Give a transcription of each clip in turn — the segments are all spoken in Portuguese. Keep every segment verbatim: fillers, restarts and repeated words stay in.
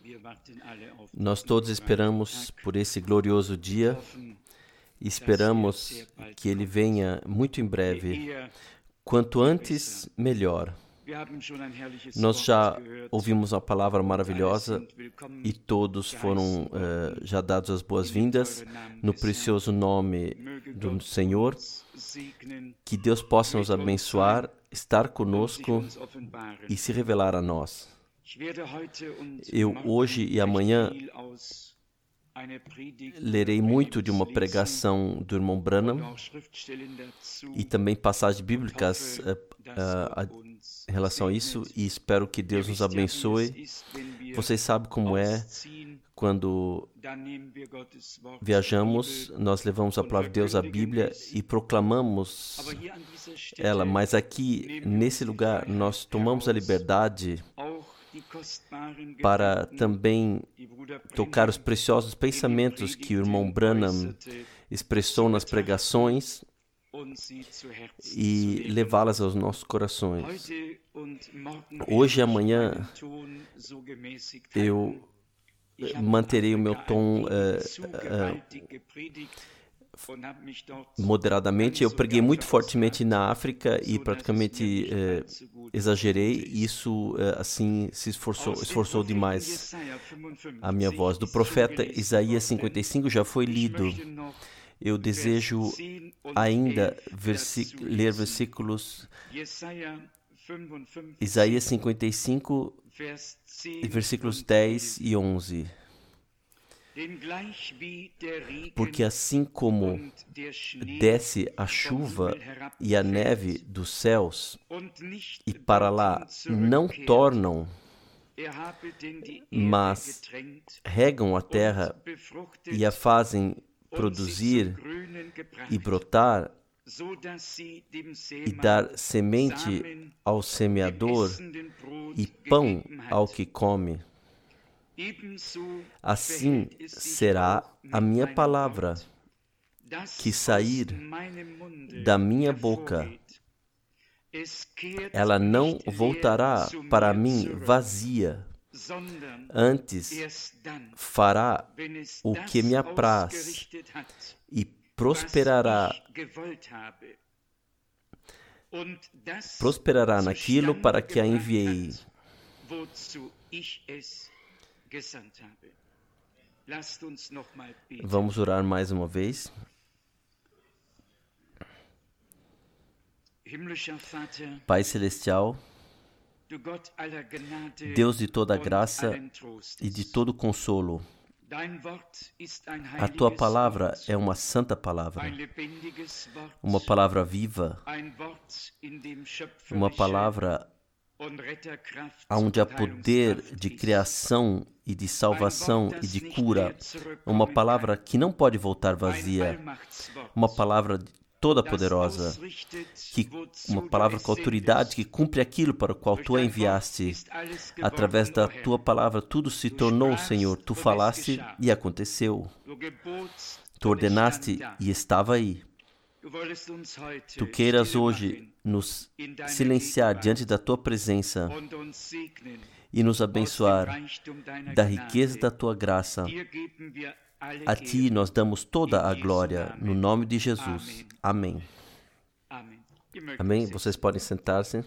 Nós todos esperamos por esse glorioso dia e esperamos que ele venha muito em breve. Quanto antes, melhor. Nós já ouvimos uma palavra maravilhosa e todos foram uh, já dados as boas-vindas no precioso nome do Senhor. Que Deus possa nos abençoar, estar conosco e se revelar a nós. Eu hoje e amanhã lerei muito de uma pregação do irmão Branham e também passagens bíblicas uh, uh, em relação a isso, e espero que Deus nos abençoe. Vocês sabem como é quando viajamos, nós levamos a palavra de Deus, a Bíblia, e proclamamos ela, mas aqui, nesse lugar, nós tomamos a liberdade para também tocar os preciosos pensamentos que o irmão Branham expressou nas pregações e levá-las aos nossos corações. Hoje e amanhã eu manterei o meu tom uh, uh, moderadamente. Eu preguei muito fortemente na África e praticamente uh, exagerei. Isso uh, assim se esforçou, esforçou demais a minha voz. Do profeta Isaías cinquenta e cinco já foi lido. Eu desejo ainda versi- ler versículos Isaías cinquenta e cinco, versículos dez e onze. Porque assim como desce a chuva e a neve dos céus, e para lá não tornam, mas regam a terra e a fazem produzir e brotar, e dar semente ao semeador e pão ao que come, assim será a minha palavra que sair da minha boca. Ela não voltará para mim vazia, antes fará o que me apraz e prosperará, prosperará naquilo para que a enviei. Vamos orar mais uma vez. Pai Celestial, Deus de toda graça e de todo consolo, a Tua palavra é uma santa palavra, uma palavra viva, uma palavra onde há poder de criação e de salvação e de cura, uma palavra que não pode voltar vazia, uma palavra toda poderosa, que, uma palavra com autoridade que cumpre aquilo para o qual Tu a enviaste. Através da Tua palavra tudo se tornou, Senhor. Tu falaste e aconteceu. Tu ordenaste e estava aí. Tu queiras hoje nos silenciar diante da Tua presença e nos abençoar da riqueza da Tua graça. A Ti nós damos toda a glória, no nome de Jesus. Amém. Amém. Vocês podem sentar-se.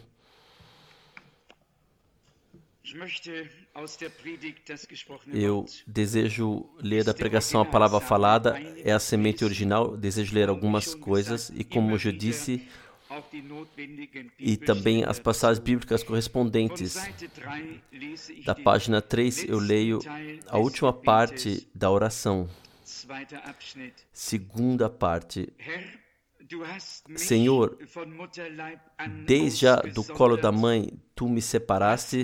Eu desejo ler da pregação a palavra falada, é a semente original. Desejo ler algumas coisas e, como eu já disse, e também as passagens bíblicas correspondentes. Da página três eu leio a última parte da oração. Segunda parte. Senhor, desde já do colo da mãe, Tu me separaste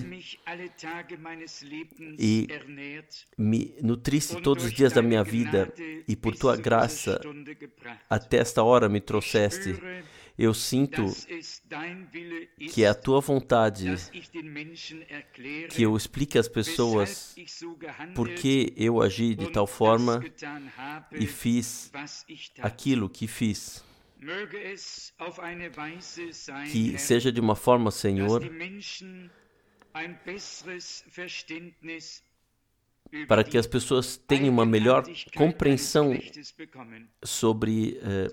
e me nutriste todos os dias da minha vida, e por Tua graça até esta hora me trouxeste. Eu sinto que é a Tua vontade que eu explique às pessoas por que eu agi de tal forma e fiz aquilo que fiz. Que seja de uma forma, Senhor, para que as pessoas tenham uma melhor compreensão sobre eh,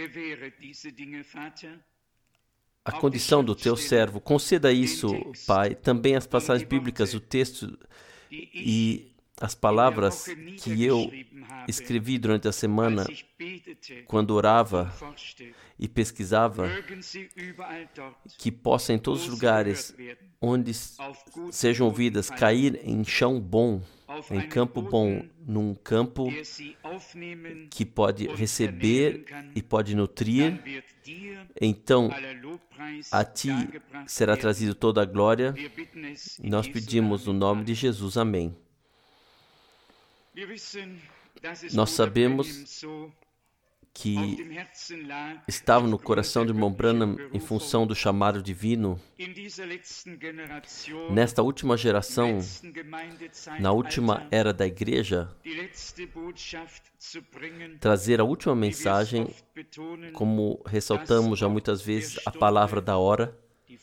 a condição do teu servo. Conceda isso, Pai, também as passagens bíblicas, o texto e as palavras que eu escrevi durante a semana, quando orava e pesquisava, que possa em todos os lugares onde sejam ouvidas cair em chão bom, em campo bom, num campo que pode receber e pode nutrir. Então, a Ti será trazido toda a glória. Nós pedimos no nome de Jesus. Amém. Nós sabemos que estava no coração do irmão Branham em função do chamado divino. Nesta última geração, na última era da igreja, trazer a última mensagem, como ressaltamos já muitas vezes, a palavra da hora,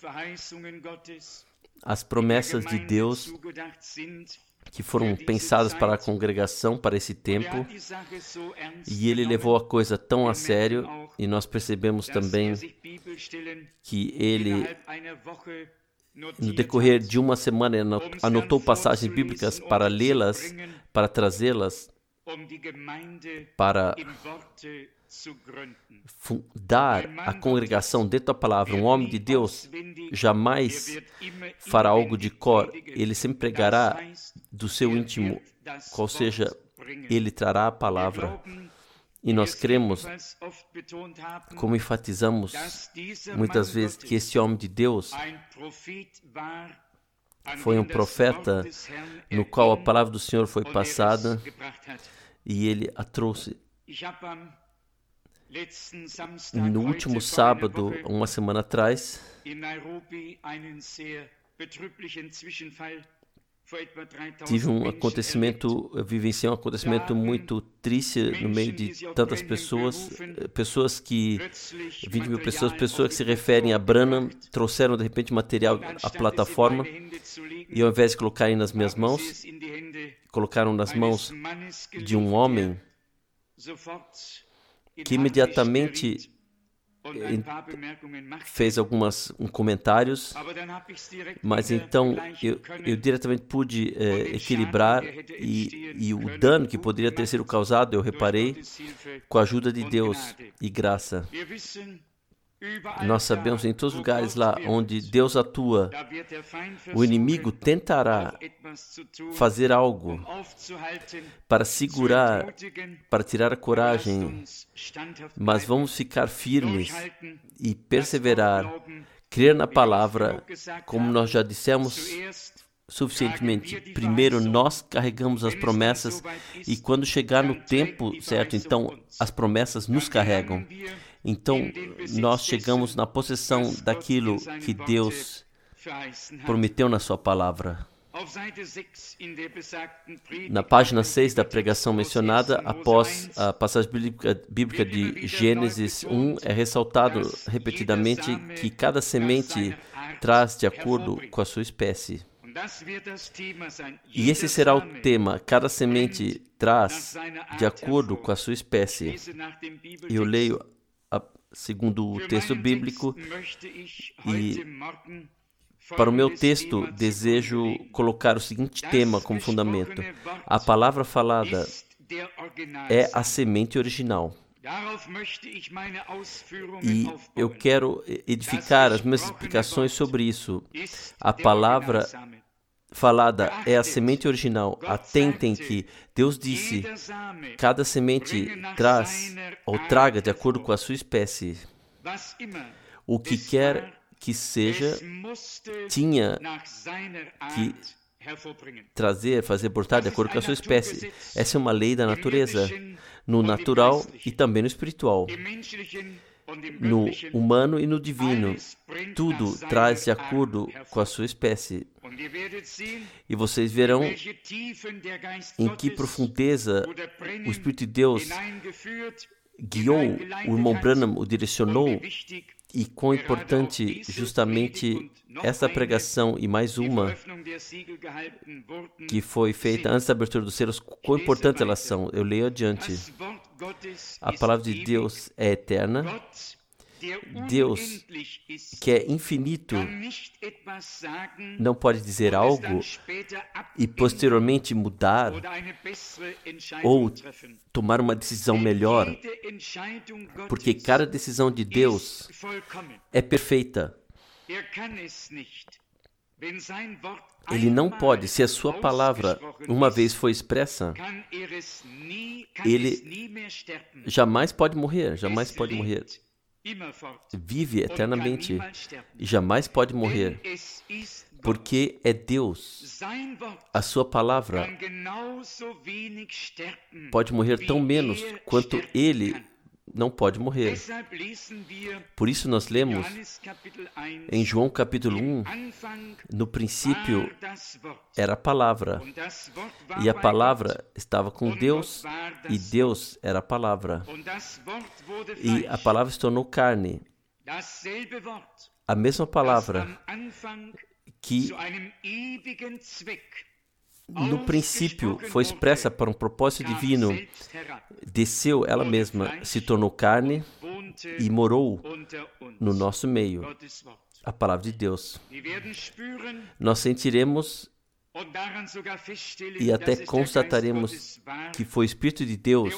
as promessas de Deus que foram pensadas para a congregação, para esse tempo, e ele levou a coisa tão a sério, e nós percebemos também que ele, no decorrer de uma semana, anotou passagens bíblicas para lê-las, para trazê-las, para fundar a congregação dentro da palavra. Um homem de Deus jamais fará algo de cor, ele sempre pregará do seu íntimo, qual seja, ele trará a palavra. E nós cremos, como enfatizamos muitas vezes, que esse homem de Deus foi um profeta no qual a palavra do Senhor foi passada e ele a trouxe. No último sábado, uma semana atrás, tive um acontecimento, eu vivenciei um acontecimento muito triste no meio de tantas pessoas, pessoas que, vinte mil pessoas, pessoas que se referem a Branham, trouxeram de repente material à plataforma e ao invés de colocarem nas minhas mãos, colocaram nas mãos de um homem que imediatamente fez alguns um, comentários, mas então eu, eu diretamente pude eh, equilibrar e, e o dano que poderia ter sido causado, eu reparei, com a ajuda de Deus e graça. Nós sabemos em todos os lugares lá onde Deus atua, o inimigo tentará fazer algo para segurar, para tirar a coragem, mas vamos ficar firmes e perseverar, crer na palavra, como nós já dissemos suficientemente. Primeiro nós carregamos as promessas e quando chegar no tempo certo, então as promessas nos carregam. Então, nós chegamos na possessão daquilo que Deus prometeu na sua palavra. Na página seis da pregação mencionada, após a passagem bíblica, bíblica de Gênesis um, é ressaltado repetidamente que cada semente traz de acordo com a sua espécie. E esse será o tema, cada semente traz de acordo com a sua espécie. Eu leio a, segundo o texto bíblico e para o meu texto desejo colocar o seguinte tema como fundamento. A palavra falada é a semente original. E eu quero edificar as minhas explicações sobre isso. A palavra falada é a semente original. Atentem que Deus disse, cada semente traz ou traga de acordo com a sua espécie. O que quer que seja, tinha que trazer, fazer brotar de acordo com a sua espécie. Essa é uma lei da natureza, no natural e também no espiritual. No humano e no divino, tudo traz de acordo com a sua espécie. E vocês verão em que profundeza o Espírito de Deus guiou, o irmão Branham o direcionou E quão importante justamente essa pregação e mais uma que foi feita antes da abertura dos selos, quão importante elas são. Eu leio adiante. A palavra de Deus é eterna. Deus, que é infinito, não pode dizer algo e posteriormente mudar ou tomar uma decisão melhor, porque cada decisão de Deus é perfeita. Ele não pode, se a sua palavra uma vez foi expressa, ele jamais pode morrer, jamais pode morrer. Vive eternamente e jamais pode morrer, porque é Deus. A sua palavra pode morrer tão menos quanto ele não pode morrer. Por isso nós lemos em João capítulo um, no princípio era a palavra, e a palavra estava com Deus, e Deus era a palavra. E a palavra se tornou carne. A mesma palavra que no princípio foi expressa para um propósito divino, desceu ela mesma, se tornou carne e morou no nosso meio. A palavra de Deus. Nós sentiremos e até constataremos que foi o Espírito de Deus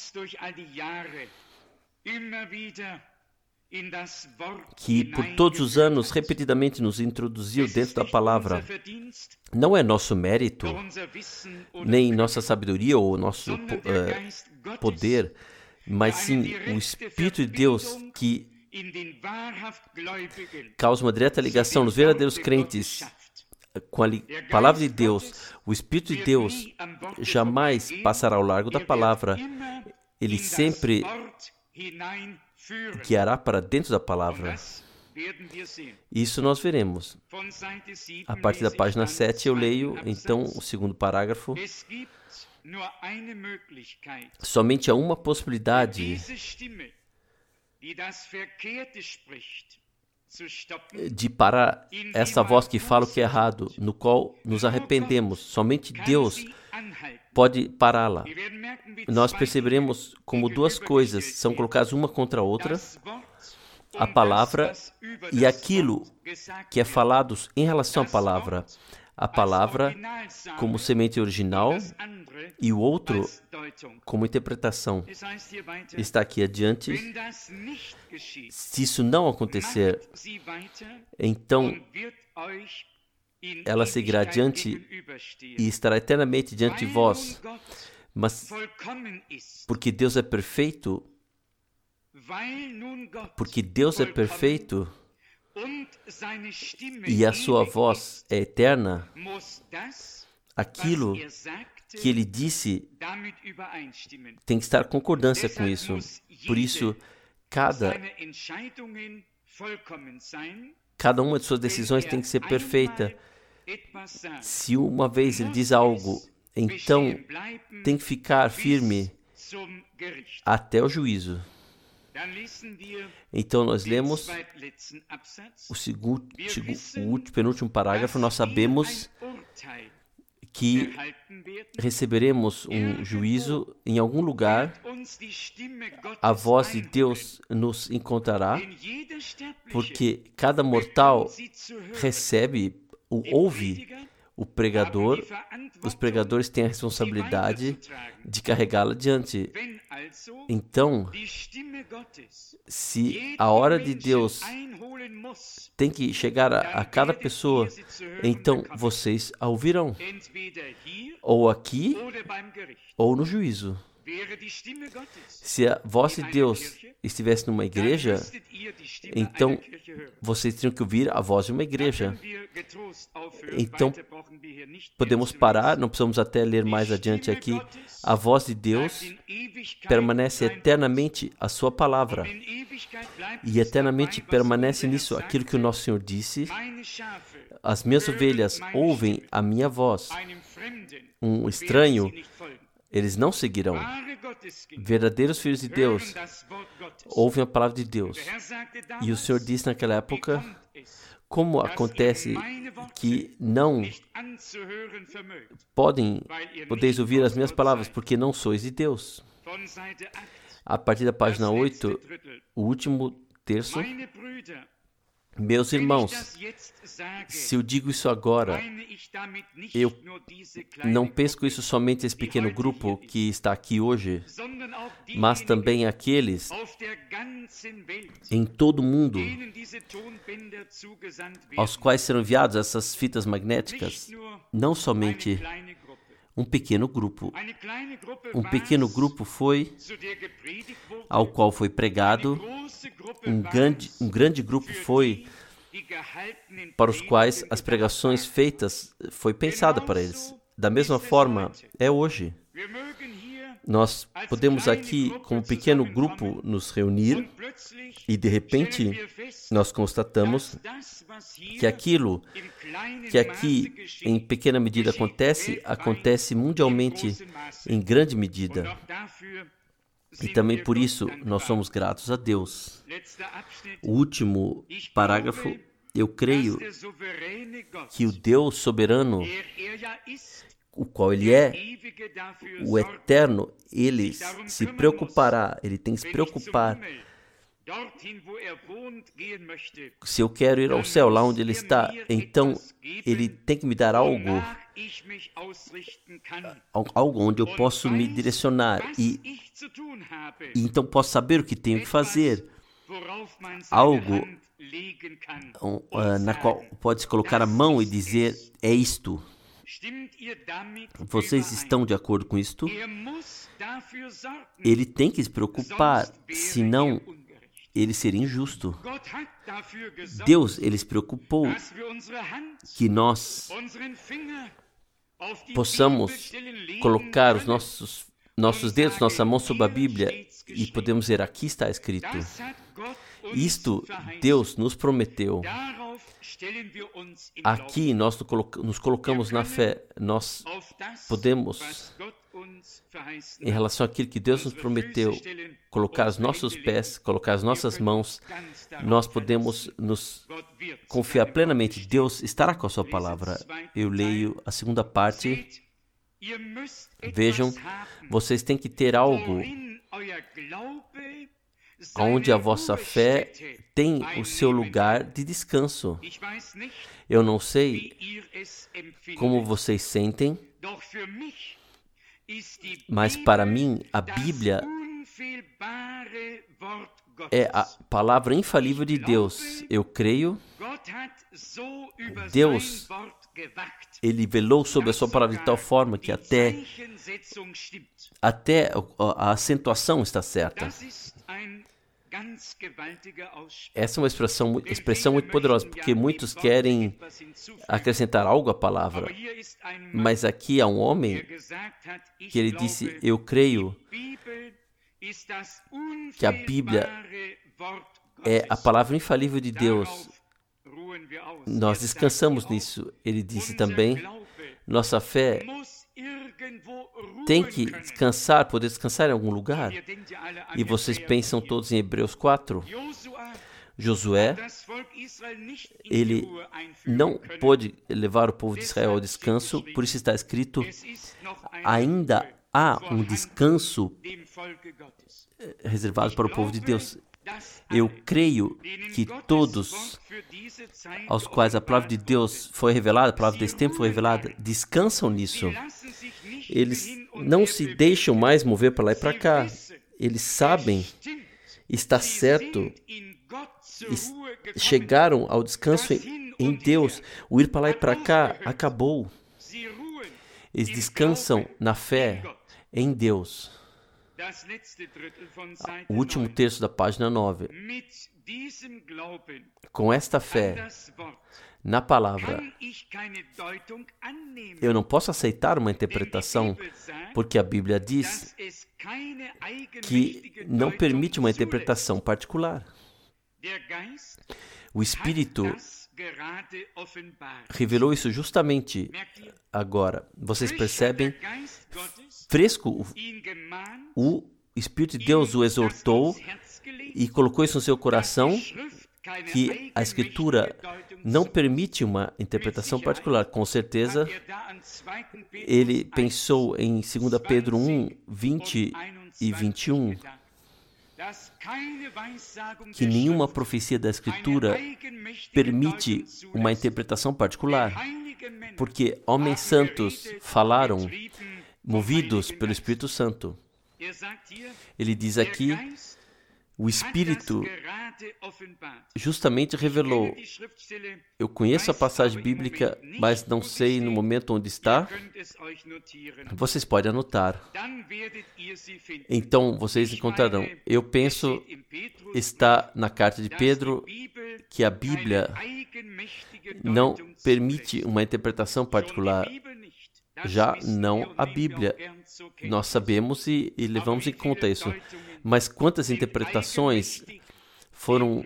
que por todos os anos repetidamente nos introduziu dentro da palavra. Não é nosso mérito, nem nossa sabedoria ou nosso uh, poder, mas sim o Espírito de Deus que causa uma direta ligação nos verdadeiros crentes com a palavra de Deus. O Espírito de Deus jamais passará ao largo da palavra. Ele sempre guiará para dentro da palavra. Isso nós veremos. A partir da página sete eu leio, então, o segundo parágrafo. Somente há uma possibilidade de parar essa voz que fala o que é errado, no qual nos arrependemos. Somente Deus pode pará-la. Nós perceberemos como duas coisas são colocadas uma contra a outra, a palavra e aquilo que é falado em relação à palavra. A palavra como semente original e o outro como interpretação. Está aqui adiante. Se isso não acontecer, então ela seguirá adiante e estará eternamente diante de vós. Mas porque Deus é perfeito, porque Deus é perfeito e a sua voz é eterna, aquilo que ele disse tem que estar em concordância com isso. Por isso, cada, cada uma de suas decisões tem que ser perfeita. Se uma vez ele diz algo, então tem que ficar firme até o juízo. Então nós lemos o segundo, o último, penúltimo parágrafo. Nós sabemos que receberemos um juízo em algum lugar. A voz de Deus nos encontrará, porque cada mortal recebe, ou ouve o pregador. Os pregadores têm a responsabilidade de carregá-la adiante. Então, se a hora de Deus tem que chegar a, a cada pessoa, então vocês a ouvirão, ou aqui, ou no juízo. Se a voz de Deus estivesse numa igreja, então vocês teriam que ouvir a voz de uma igreja. Então, podemos parar, não precisamos até ler mais adiante aqui. A voz de Deus permanece eternamente a sua palavra. E eternamente permanece nisso aquilo que o nosso Senhor disse. As minhas ovelhas ouvem a minha voz. Um estranho, Eles não seguirão. Verdadeiros filhos de Deus ouvem a palavra de Deus. E o Senhor disse naquela época, como acontece que não podem, podeis ouvir as minhas palavras, porque não sois de Deus. A partir da página oito, o último terço. Meus irmãos, se eu digo isso agora, eu não penso com isso somente esse pequeno grupo que está aqui hoje, mas também aqueles em todo o mundo aos quais serão enviadas essas fitas magnéticas, não somente um pequeno grupo. Um pequeno grupo foi ao qual foi pregado, um grande, um grande grupo foi para os quais as pregações feitas foi pensada para eles. Da mesma forma, é hoje. Nós podemos aqui, como pequeno grupo, nos reunir e, de repente, nós constatamos que aquilo que aqui, em pequena medida, acontece, acontece mundialmente em grande medida. E também por isso nós somos gratos a Deus. O último parágrafo, eu creio que o Deus soberano, o qual Ele é, o eterno, Ele se preocupará, Ele tem que se preocupar. Se eu quero ir ao céu, lá onde Ele está, então Ele tem que me dar algo, algo onde eu posso me direcionar e, e então posso saber o que tenho que fazer. Algo uh, na qual pode-se colocar a mão e dizer, é isto. Vocês estão de acordo com isto? Ele tem que se preocupar, senão ele seria injusto. Deus, Ele se preocupou que nós possamos colocar os nossos, nossos dedos, nossa mão sobre a Bíblia e podemos dizer, aqui está escrito. Isto Deus nos prometeu. Aqui nós nos colocamos na fé. Nós podemos, em relação àquilo que Deus nos prometeu, colocar os nossos pés, colocar as nossas mãos, nós podemos nos confiar plenamente. Deus estará com a sua palavra. Eu leio a segunda parte. Vejam, vocês têm que ter algo onde a vossa fé tem o seu lugar de descanso. Eu não sei como vocês sentem, mas para mim a Bíblia é a palavra infalível de Deus. Eu creio. Deus, Ele velou sobre a sua palavra de tal forma que até, até a acentuação está certa. Essa é uma expressão, expressão muito poderosa, porque muitos querem acrescentar algo à palavra. Mas aqui há um homem que ele disse, eu creio que a Bíblia é a palavra infalível de Deus. Nós descansamos nisso. Ele disse também, nossa fé tem que descansar, poder descansar em algum lugar. E vocês pensam todos em Hebreus quatro? Josué, ele não pôde levar o povo de Israel ao descanso, por isso está escrito, ainda há um descanso reservado para o povo de Deus. Eu creio que todos aos quais a palavra de Deus foi revelada, a palavra desse tempo foi revelada, descansam nisso. Eles não se deixam mais mover para lá e para cá. Eles sabem, está certo, chegaram ao descanso em Deus. O ir para lá e para cá acabou. Eles descansam na fé em Deus. O último terço da página nove. Com esta fé na palavra, eu não posso aceitar uma interpretação, porque a Bíblia diz que não permite uma interpretação particular. O Espírito revelou isso justamente agora. Vocês percebem? fresco, o Espírito de Deus o exortou e colocou isso no seu coração, que a Escritura não permite uma interpretação particular. Com certeza, ele pensou em dois Pedro um, vinte e vinte e um, que nenhuma profecia da Escritura permite uma interpretação particular, porque homens santos falaram movidos pelo Espírito Santo. Ele diz aqui, o Espírito justamente revelou. Eu conheço a passagem bíblica, mas não sei no momento onde está. Vocês podem anotar. Então, vocês encontrarão. Eu penso, está na carta de Pedro, que a Bíblia não permite uma interpretação particular. Já não a Bíblia. Nós sabemos e, e levamos em conta isso. Mas quantas interpretações foram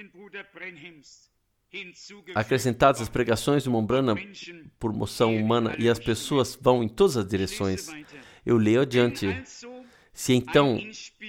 acrescentadas às pregações do Mombrana por moção humana, e as pessoas vão em todas as direções. Eu leio adiante. Se então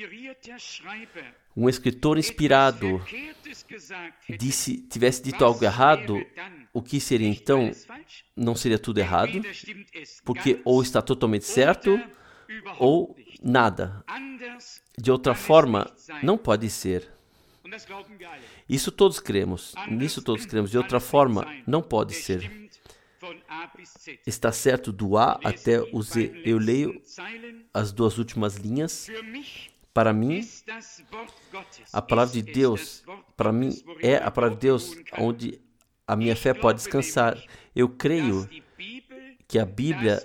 um escritor inspirado disse, tivesse dito algo errado, o que seria então? Não seria tudo errado? Porque ou está totalmente certo, ou nada. De outra forma, não pode ser. Isso todos cremos. Nisso todos cremos. De outra forma, não pode ser. Está certo do A até o Z. Eu leio as duas últimas linhas. Para mim, a palavra de Deus, para mim, é a palavra de Deus onde a minha fé pode descansar. Eu creio que a Bíblia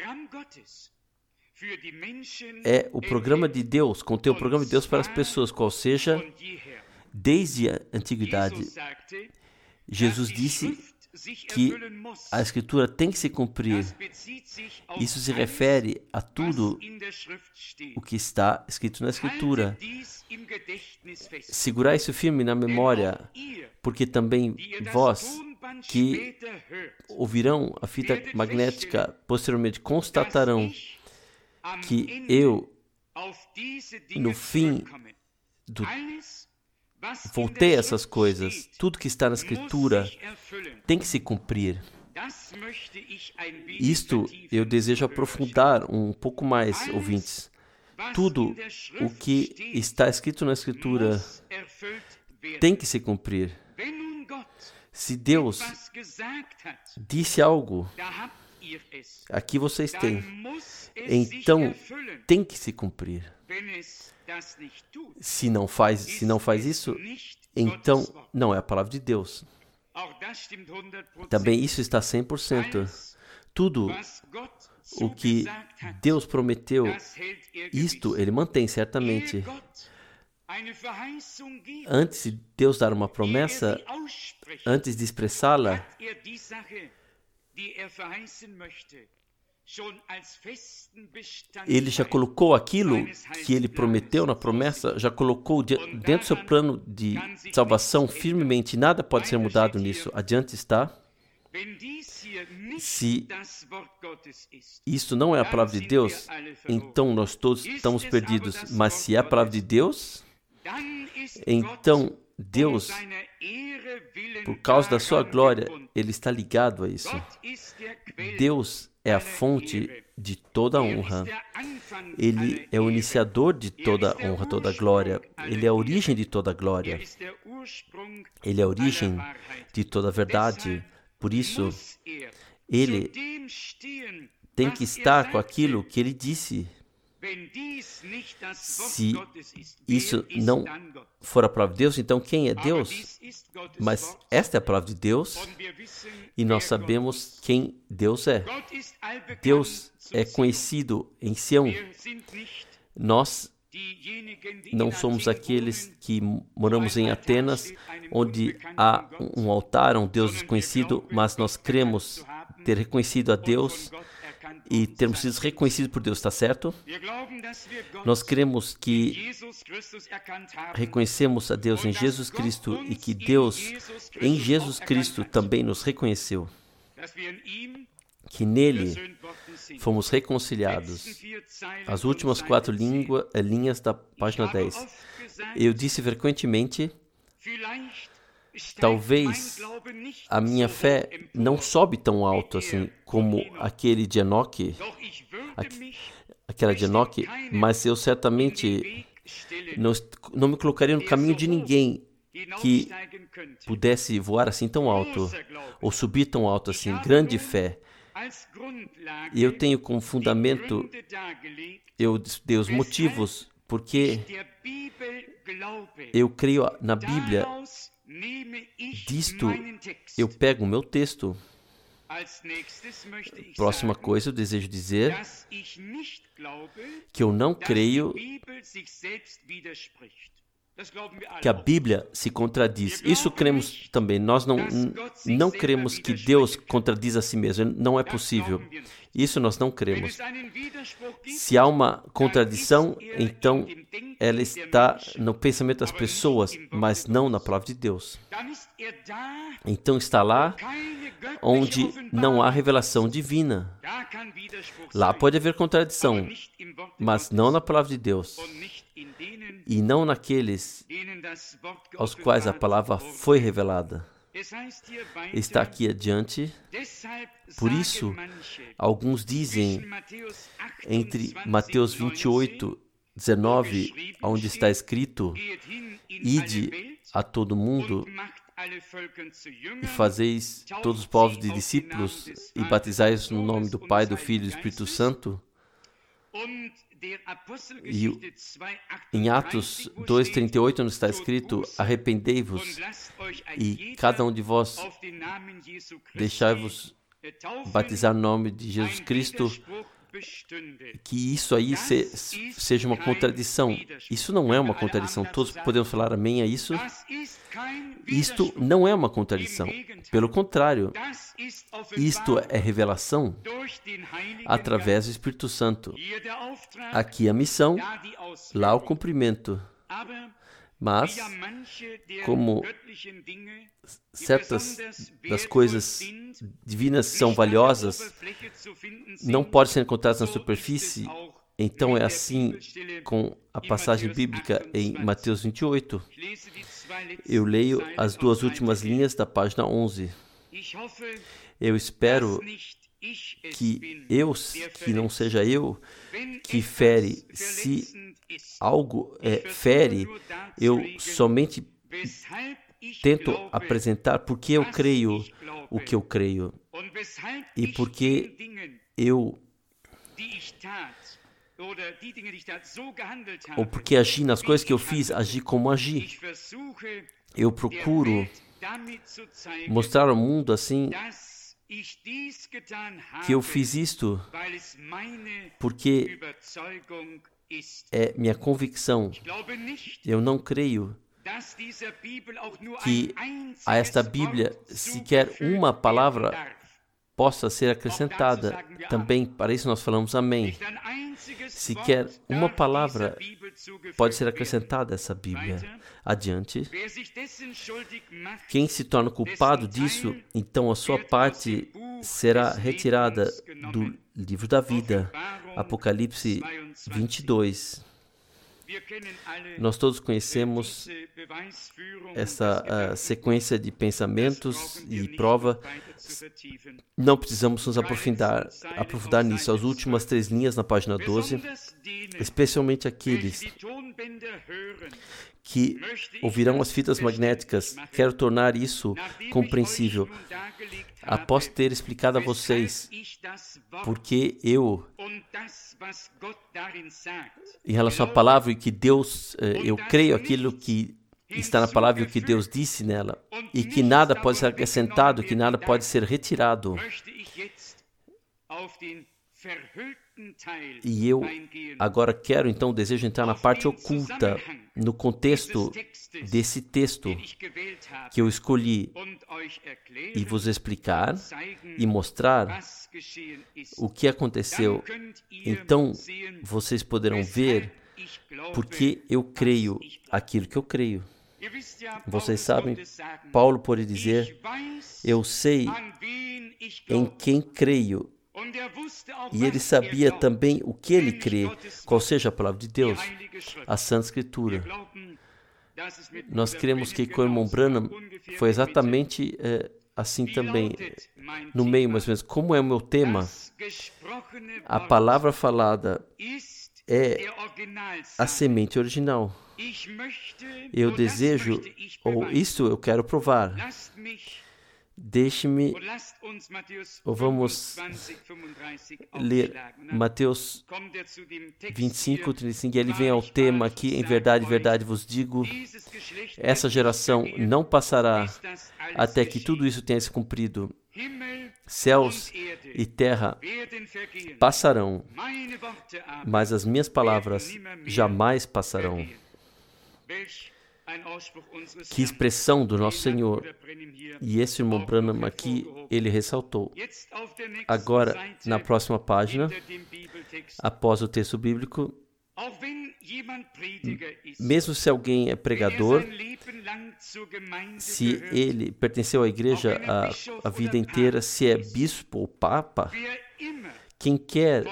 é o programa de Deus, contém o programa de Deus para as pessoas, qual seja, desde a antiguidade. Jesus disse que a Escritura tem que se cumprir. Isso se refere a tudo o que está escrito na Escritura. Segurar isso firme na memória, porque também vós que ouvirão a fita magnética posteriormente constatarão que eu, no fim, do, voltei a essas coisas. Tudo que está na Escritura tem que se cumprir. Isto eu desejo aprofundar um pouco mais, ouvintes. Tudo o que está escrito na Escritura tem que se cumprir. Se Deus disse algo, aqui vocês têm, então tem que se cumprir. Se não faz, se não faz isso, então não é a palavra de Deus. Também isso está cem por cento. Tudo o que Deus prometeu, isto Ele mantém certamente. Antes de Deus dar uma promessa, antes de expressá-la, Ele já colocou aquilo que Ele prometeu na promessa, já colocou dentro do seu plano de salvação firmemente. Nada pode ser mudado nisso. Adiante está. Se isso não é a palavra de Deus, então nós todos estamos perdidos. Mas se é a palavra de Deus, então Deus, por causa da sua glória, Ele está ligado a isso. Deus é a fonte de toda a honra. Ele é o iniciador de toda a honra, toda a glória. Ele é a origem de toda a glória. Ele é a origem de toda a verdade. Por isso, Ele tem que estar com aquilo que Ele disse. Se isso não for a palavra de Deus, então quem é Deus? Mas esta é a palavra de Deus e nós sabemos quem Deus é. Deus é conhecido em Sião. Nós não somos aqueles que moramos em Atenas, onde há um altar a um Deus desconhecido, mas nós cremos ter reconhecido a Deus e termos sido reconhecidos por Deus, está certo? Nós cremos que reconhecemos a Deus em Jesus Cristo e que Deus, em Jesus Cristo, também nos reconheceu. que nele fomos reconciliados. As últimas quatro língua, linhas da página dez. Eu disse frequentemente, talvez a minha fé não sobe tão alto assim como aquele de Enoque, aquela de Enoque, mas eu certamente não, não me colocaria no caminho de ninguém que pudesse voar assim tão alto, ou subir tão alto assim, grande fé. E eu tenho como fundamento, eu dei os motivos, porque eu creio na Bíblia, disto eu pego o meu texto. Próxima coisa, eu desejo dizer que eu não creio que a Bíblia se contradiz. Isso cremos também. Nós não, não cremos que Deus contradiz a si mesmo. Não é possível. Isso nós não cremos. Se há uma contradição, então ela está no pensamento das pessoas, mas não na palavra de Deus. Então está lá onde não há revelação divina. Lá pode haver contradição, mas não na palavra de Deus. E não naqueles aos quais a palavra foi revelada. Está aqui adiante. Por isso, alguns dizem, entre Mateus vinte e oito, dezenove, onde está escrito, ide a todo mundo e fazeis todos os povos de discípulos e batizai-os no nome do Pai, do Filho e do Espírito Santo. E em Atos dois, trinta e oito, onde está escrito, arrependei-vos e cada um de vós deixai-vos batizar no nome de Jesus Cristo, que isso aí se, seja uma contradição. Isso não é uma contradição. Todos podemos falar amém a isso? Isto não é uma contradição. Pelo contrário, isto é revelação através do Espírito Santo. Aqui a missão, lá o cumprimento. Mas, como certas das coisas divinas são valiosas, não podem ser encontradas na superfície, então é assim com a passagem bíblica em Mateus vinte e oito. Eu leio as duas últimas linhas da página onze. Eu espero que eu, que não seja eu, que fere. Se algo é, fere, eu somente tento apresentar porque eu creio o que eu creio e porque eu ou porque agi nas coisas que eu fiz, agi como agi. Eu procuro mostrar ao mundo assim que eu fiz isto porque é minha convicção. Eu não creio que a esta Bíblia sequer uma palavra possa ser acrescentada. Também para isso nós falamos amém. Sequer uma palavra pode ser acrescentada a essa Bíblia. Adiante. Quem se torna culpado disso, então a sua parte será retirada do livro da vida. Apocalipse vinte e dois. Nós todos conhecemos essa uh, sequência de pensamentos e prova. Não precisamos nos aprofundar, aprofundar nisso. As últimas três linhas na página doze, especialmente aqueles que ouvirão as fitas magnéticas, quero tornar isso compreensível. Após ter explicado a vocês porque eu, em relação à palavra e que Deus, eu creio aquilo que está na palavra e o que Deus disse nela, e que nada pode ser acrescentado, que nada pode ser retirado. E eu agora quero, então, desejo entrar na parte oculta, no contexto desse texto que eu escolhi e vos explicar e mostrar o que aconteceu. Então, vocês poderão ver porque eu creio aquilo que eu creio. Vocês sabem, Paulo pode dizer, eu sei em quem creio E ele sabia também o que ele crê, qual seja a palavra de Deus, a Santa Escritura. Nós cremos que com o irmão Branham foi exatamente é, assim também, no meio mais ou menos. Como é o meu tema? A palavra falada é a semente original. Eu desejo, ou isso eu quero provar. Deixe-me, ou vamos ler Mateus vinte e cinco, trinta e cinco, e ele vem ao tema aqui, em verdade, verdade vos digo, essa geração não passará até que tudo isso tenha se cumprido. Céus e terra passarão, mas as minhas palavras jamais passarão. Que expressão do nosso Senhor. E esse irmão Branham aqui, ele ressaltou. Agora, na próxima página, após o texto bíblico, mesmo se alguém é pregador, se ele pertenceu à igreja a, a vida inteira, se é bispo ou papa, quem quer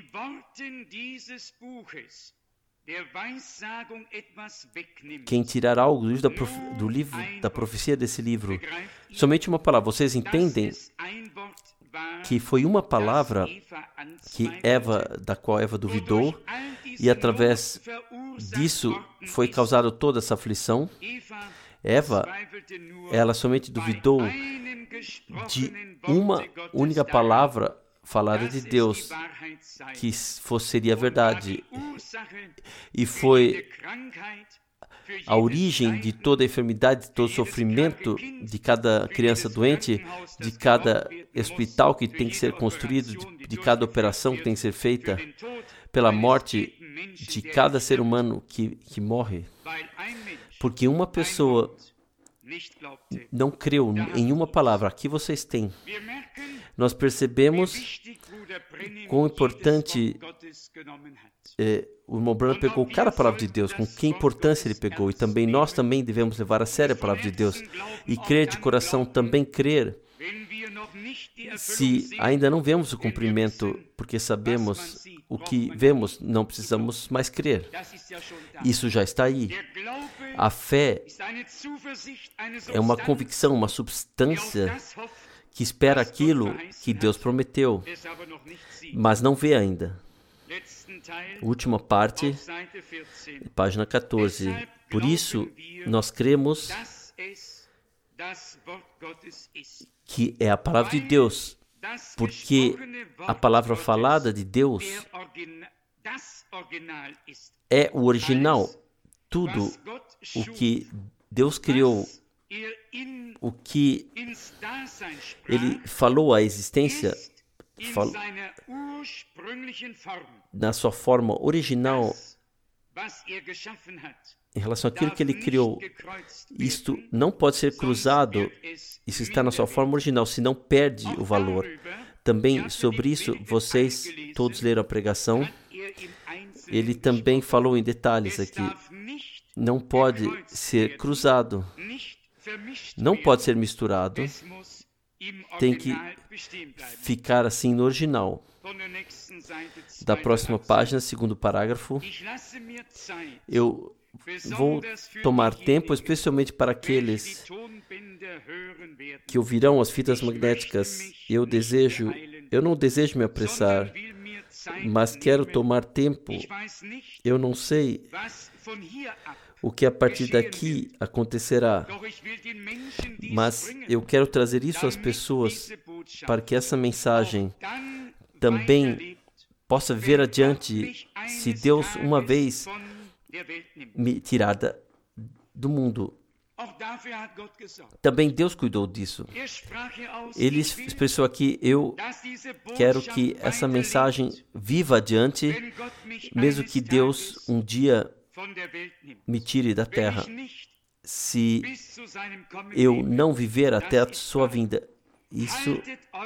Quem tirar algo do livro, da prof... do livro da profecia desse livro, somente uma palavra. Vocês entendem que foi uma palavra que Eva, da qual Eva duvidou, e através disso foi causada toda essa aflição. Eva, ela somente duvidou de uma única palavra falada de Deus, que fosse, seria a verdade. E foi a origem de toda a enfermidade, de todo o sofrimento de cada criança doente, de cada hospital que tem que ser construído, de, de cada operação que tem que ser feita, pela morte de cada ser humano que, que morre. Porque uma pessoa não creu em uma palavra. Aqui vocês têm. Nós percebemos quão importante é, o irmão Branham pegou cada palavra de Deus, com que importância ele pegou. E também nós também devemos levar a sério a palavra de Deus e crer de coração, também crer. Se ainda não vemos o cumprimento, porque sabemos o que vemos, não precisamos mais crer. Isso já está aí. A fé é uma convicção, uma substância que espera aquilo que Deus prometeu, mas não vê ainda. Última parte, página quatorze. Por isso, nós cremos que é a palavra de Deus, porque a palavra falada de Deus é o original. Tudo o que Deus criou, o que Ele falou à existência, fal... na sua forma original, em relação àquilo que Ele criou, isto não pode ser cruzado. Isso está na sua forma original, senão perde o valor. Também sobre isso, vocês todos leram a pregação. Ele também falou em detalhes aqui. Não pode ser cruzado. Não pode ser misturado. Tem que ficar assim no original. Da próxima página, segundo parágrafo, eu vou tomar tempo, especialmente para aqueles que ouvirão as fitas magnéticas. Eu desejo, eu não desejo me apressar, mas quero tomar tempo. Eu não sei o que a partir daqui acontecerá, mas eu quero trazer isso às pessoas para que essa mensagem também possa ver adiante, se Deus uma vez me tirar da, do mundo. Também Deus cuidou disso. Ele expressou aqui: eu quero que essa mensagem viva adiante, mesmo que Deus um dia me tire da terra. Se eu não viver até a sua vinda, isso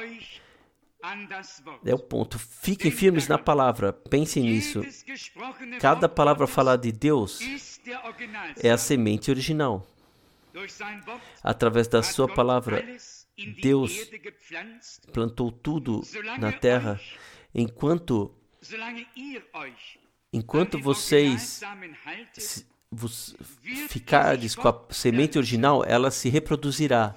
é o ponto. Fiquem firmes na palavra, pensem nisso. Cada palavra falada de Deus é a semente original. Através da sua palavra, Deus plantou tudo na terra. Enquanto, enquanto vocês se, vos, ficardes com a semente original, ela se reproduzirá.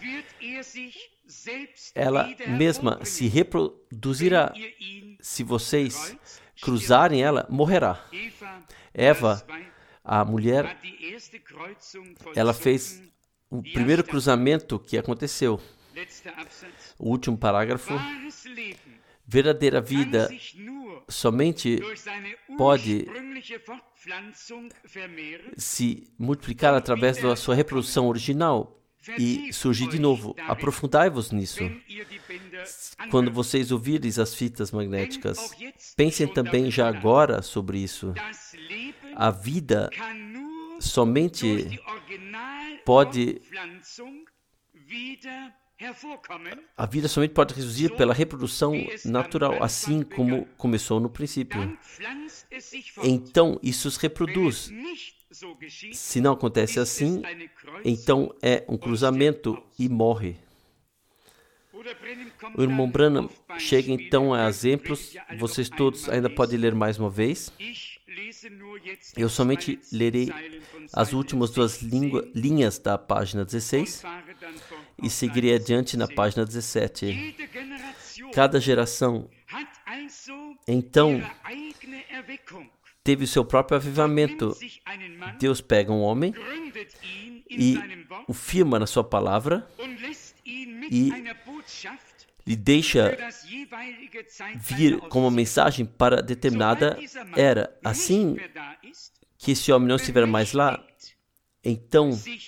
Ela mesma se reproduzirá. Se vocês cruzarem ela, morrerá. Eva, a mulher, ela fez o primeiro cruzamento que aconteceu. O último parágrafo. Verdadeira vida somente pode se multiplicar através da sua reprodução original e surgir de novo. Aprofundai-vos nisso. Quando vocês ouvirem as fitas magnéticas, pensem também já agora sobre isso. A vida somente pode A vida somente pode ressurgir pela reprodução natural, assim como começou no princípio. Então, isso se reproduz. Se não acontece assim, então é um cruzamento e morre. O irmão Branham chega então a exemplos. Vocês todos ainda podem ler mais uma vez. Eu somente lerei as últimas duas língua, linhas da página dezesseis e seguirei adiante na página dezessete. Cada geração, então, teve o seu próprio avivamento. Deus pega um homem e o firma na sua palavra e lhe deixa vir com uma mensagem para determinada era. Assim que esse homem não estiver mais lá, então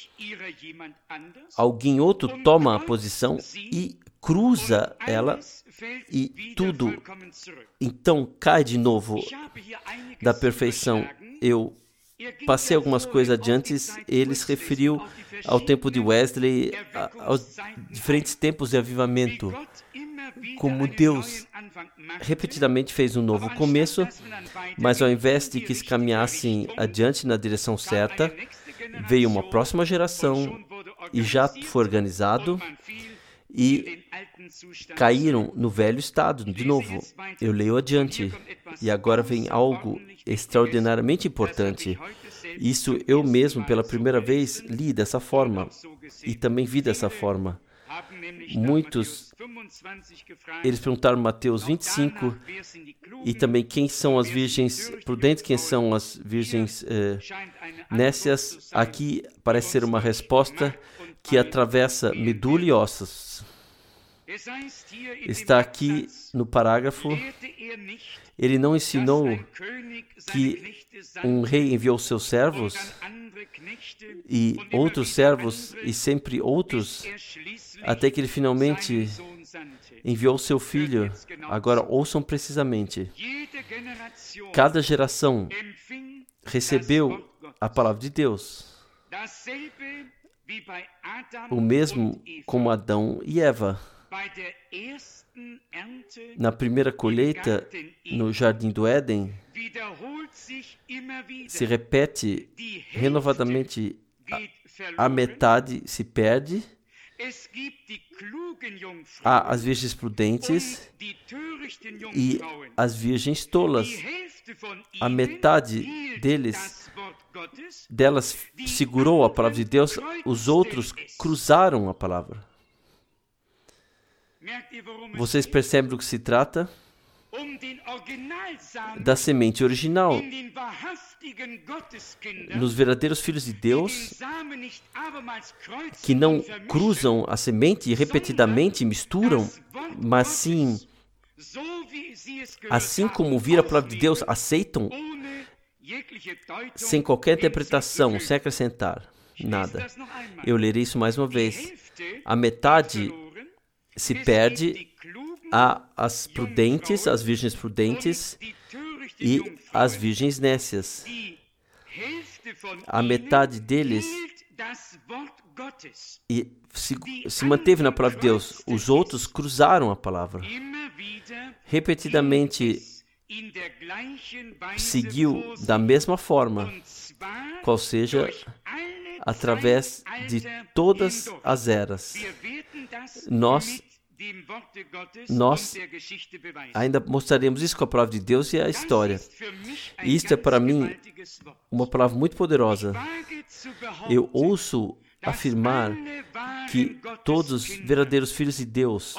alguém outro toma a posição e cruza ela e tudo então cai de novo da perfeição. Eu passei algumas coisas adiante. Ele se referiu ao tempo de Wesley, a, aos diferentes tempos de avivamento. Como Deus repetidamente fez um novo começo, mas ao invés de que se caminhassem adiante na direção certa, veio uma próxima geração e já foi organizado e caíram no velho estado de novo. Eu leio adiante e agora vem algo extraordinariamente importante. Isso eu mesmo pela primeira vez li dessa forma e também vi dessa forma. Muitos, eles perguntaram Mateus vinte e cinco e também quem são as virgens prudentes, quem são as virgens eh, nécias. Aqui parece ser uma resposta que atravessa medula e ossos. Está aqui no parágrafo. Ele não ensinou que um rei enviou seus servos e outros servos e sempre outros, até que ele finalmente enviou seu filho. Agora ouçam precisamente. Cada geração recebeu a palavra de Deus. O mesmo como Adão e Eva. Na primeira colheita no Jardim do Éden, se repete renovadamente, a, a metade se perde, há as virgens prudentes e as virgens tolas. A metade deles, delas segurou a palavra de Deus, os outros cruzaram a palavra. Vocês percebem do que se trata? Da semente original. Nos verdadeiros filhos de Deus, que não cruzam a semente e repetidamente misturam, mas sim, assim como ouvir a palavra de Deus, aceitam, sem qualquer interpretação, sem acrescentar nada. Eu lerei isso mais uma vez. A metade se perde, há as prudentes, as virgens prudentes e as virgens nécias. A metade deles e se, se manteve na palavra de Deus. Os outros cruzaram a palavra. Repetidamente seguiu da mesma forma, qual seja, através de todas as eras. Nós, nós ainda mostraremos isso com a palavra de Deus e a história. E isto é para mim uma palavra muito poderosa. Eu ouço afirmar que todos os verdadeiros filhos de Deus,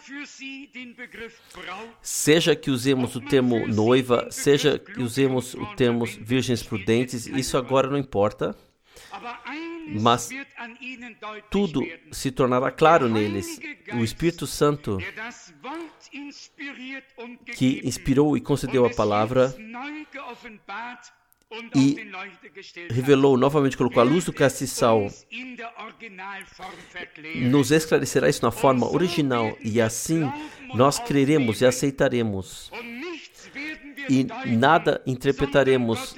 seja que usemos o termo noiva, seja que usemos o termo virgens prudentes, isso agora não importa, mas tudo se tornará claro neles. O Espírito Santo, que inspirou e concedeu a palavra e revelou novamente, colocou a luz do castiçal, nos esclarecerá isso na forma original, e assim nós creremos e aceitaremos, e nada interpretaremos,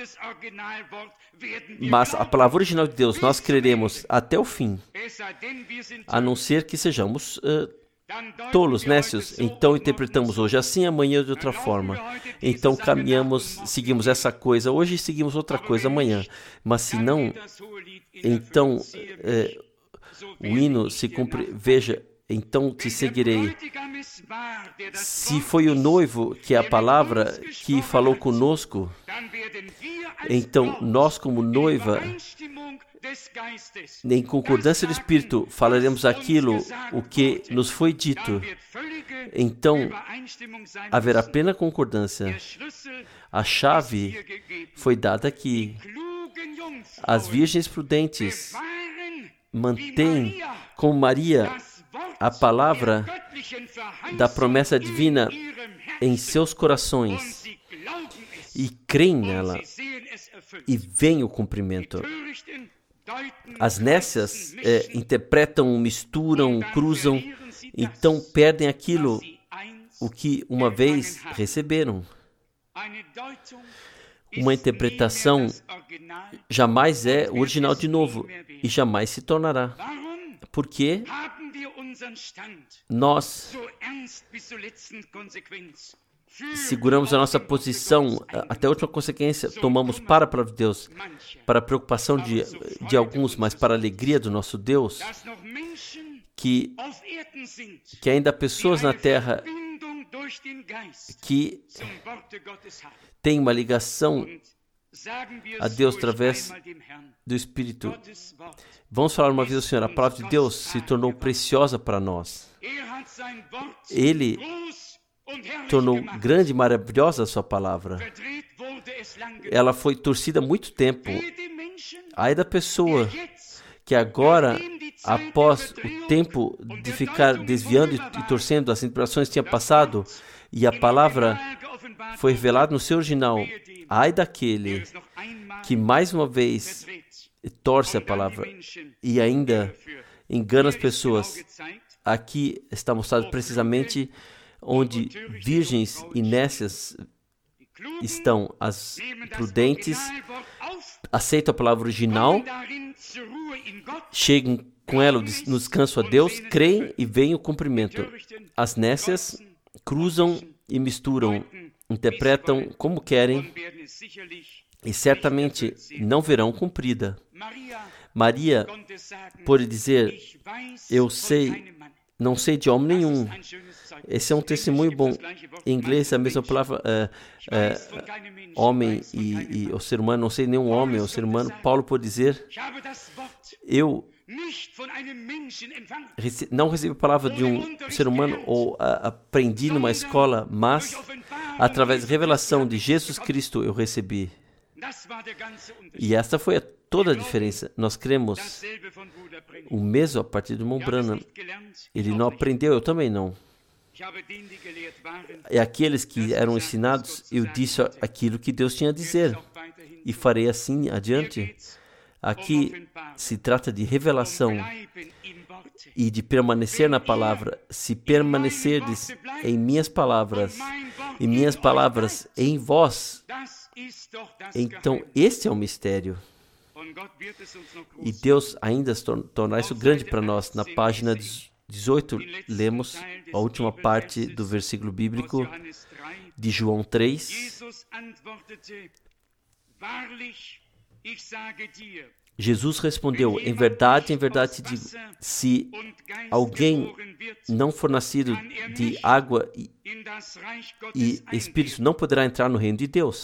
mas a palavra original de Deus nós creremos até o fim, a não ser que sejamos uh, tolos, nécios. Então interpretamos hoje assim, amanhã de outra forma. Então caminhamos, seguimos essa coisa hoje e seguimos outra coisa amanhã. Mas se não, então é, o hino se cumpre. Veja, então te seguirei. Se foi o noivo que é a palavra que falou conosco, então nós como noiva, em concordância do Espírito, falaremos aquilo o que nos foi dito. Então, haverá plena concordância. A chave foi dada aqui. As virgens prudentes mantêm, como Maria, a palavra da promessa divina em seus corações e creem nela e veem o cumprimento. As nécias é, interpretam, misturam, cruzam, então perdem aquilo o que uma vez receberam. Uma interpretação jamais é o original de novo e jamais se tornará. Porque nós seguramos a nossa posição até a última consequência, tomamos para a palavra de Deus, para a preocupação de, de alguns, mas para a alegria do nosso Deus, que, que ainda há pessoas na terra que têm uma ligação a Deus através do Espírito. Vamos falar uma vez ao Senhor, a palavra de Deus se tornou preciosa para nós. Ele tornou grande e maravilhosa a sua palavra. Ela foi torcida há muito tempo. Ai da pessoa que agora, após o tempo de ficar desviando e torcendo, as interpretações tinham passado e a palavra foi revelada no seu original. Ai daquele que mais uma vez torce a palavra e ainda engana as pessoas. Aqui está mostrado precisamente onde virgens e nécias estão. As prudentes aceitam a palavra original, chegam com ela no descanso a Deus, creem e veem o cumprimento. As nécias cruzam e misturam, interpretam como querem e certamente não verão cumprida. Maria pode dizer, eu sei, não sei de homem nenhum. Esse é um testemunho bom. Em inglês, a mesma palavra, é, é, homem e, e o ser humano, não sei nenhum homem ou ser humano. Paulo pode dizer, eu rece- não recebi a palavra de um ser humano ou a, aprendi numa escola, mas através da revelação de Jesus Cristo eu recebi. E esta foi a, toda a diferença. Nós cremos o mesmo a partir do irmão Branham. Ele não aprendeu, eu também não. E aqueles que eram ensinados, eu disse aquilo que Deus tinha a dizer. E farei assim adiante. Aqui se trata de revelação e de permanecer na palavra. Se permanecerdes em minhas palavras, e minhas palavras em vós, então este é o mistério. E Deus ainda tornará isso grande para nós. Na página dezoito, lemos a última parte do versículo bíblico de João três. Jesus respondeu: em verdade, em verdade te digo, se alguém não for nascido de água e, e Espírito, não poderá entrar no reino de Deus.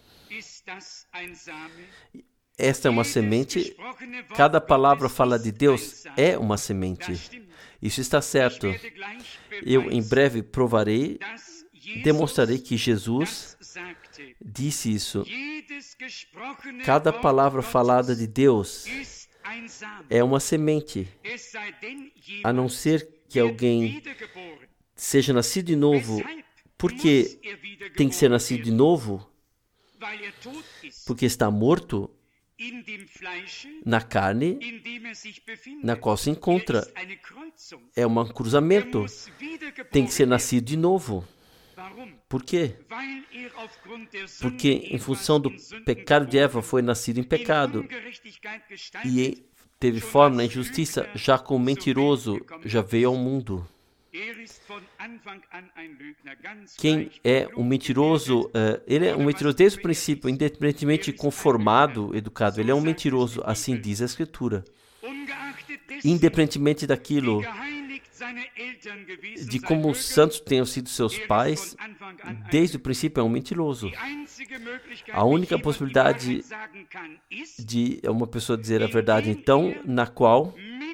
Esta é uma semente. Cada palavra fala de Deus é uma semente. Isso está certo. Eu em breve provarei, demonstrarei que Jesus disse isso. Cada palavra falada de Deus é uma semente. A não ser que alguém seja nascido de novo. Por que tem que ser nascido de novo? Porque está morto na carne na qual se encontra. É um cruzamento. Tem que ser nascido de novo. Por quê? Porque em função do pecado de Eva foi nascido em pecado e teve forma na injustiça, já como mentiroso já veio ao mundo. Quem é um mentiroso, uh, ele é um mentiroso desde o princípio, independentemente conformado, educado, ele é um mentiroso, assim diz a Escritura. Independentemente daquilo, de como os santos tenham sido seus pais, desde o princípio é um mentiroso. A única possibilidade de uma pessoa dizer a verdade, então, na qual,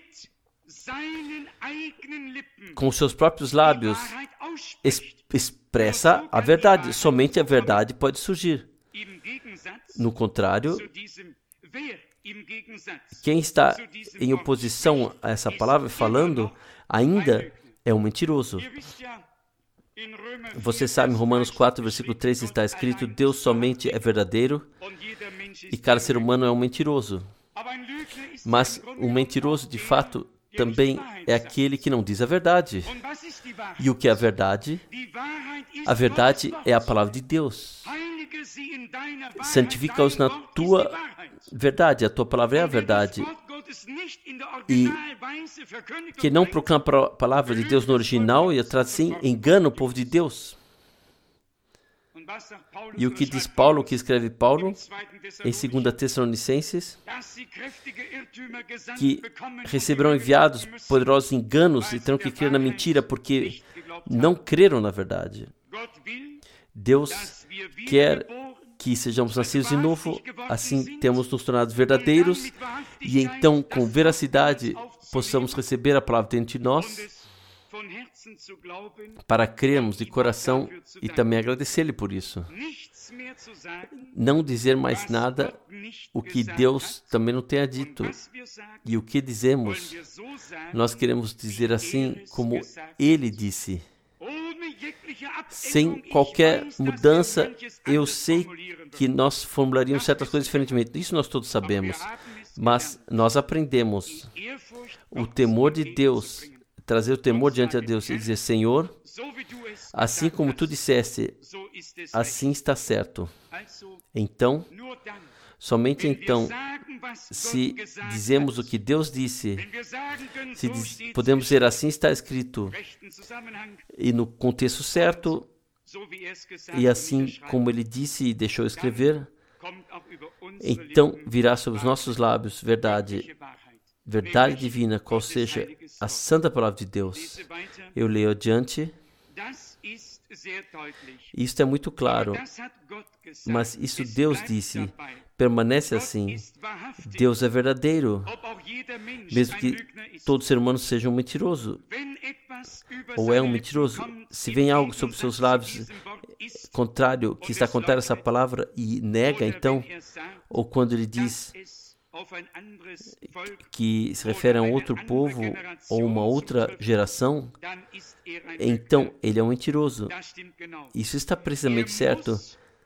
com seus próprios lábios, es- expressa a verdade. Somente a verdade pode surgir. No contrário, quem está em oposição a essa palavra, falando, ainda é um mentiroso. Você sabe, em Romanos quatro, versículo três, está escrito: Deus somente é verdadeiro e cada ser humano é um mentiroso. Mas o mentiroso, de fato, também é aquele que não diz a verdade. E o que é a verdade? A verdade é a palavra de Deus. Santifica-os na tua verdade. A tua palavra é a verdade. E que não proclama a palavra de Deus no original e atrás sim engana o povo de Deus. E o que diz Paulo, o que escreve Paulo em segunda Tessalonicenses, que receberão enviados poderosos enganos e terão que crer na mentira porque não creram na verdade. Deus quer que sejamos nascidos de novo, assim temos nos tornado verdadeiros e então com veracidade possamos receber a palavra dentro de nós para crermos de coração e também agradecer-lhe por isso. Não dizer mais nada o que Deus também não tenha dito. E o que dizemos, nós queremos dizer assim como Ele disse. Sem qualquer mudança, eu sei que nós formularíamos certas coisas diferentemente. Isso nós todos sabemos. Mas nós aprendemos o temor de Deus, trazer o temor diante de Deus e dizer: Senhor, assim como tu disseste, assim está certo. Então, somente então, se dizemos o que Deus disse, se diz, podemos dizer assim está escrito, e no contexto certo, e assim como ele disse e deixou escrever, então virá sobre os nossos lábios verdade, verdade divina, qual seja a santa palavra de Deus. Eu leio adiante. Isto é muito claro, mas isso Deus disse, permanece assim. Deus é verdadeiro, mesmo que todo ser humano seja um mentiroso, ou é um mentiroso. Se vem algo sobre seus lábios contrário, que está contrário a essa palavra e nega, então, ou quando ele diz que se refere a um outro povo ou uma outra geração, então ele é um mentiroso. Isso está precisamente certo.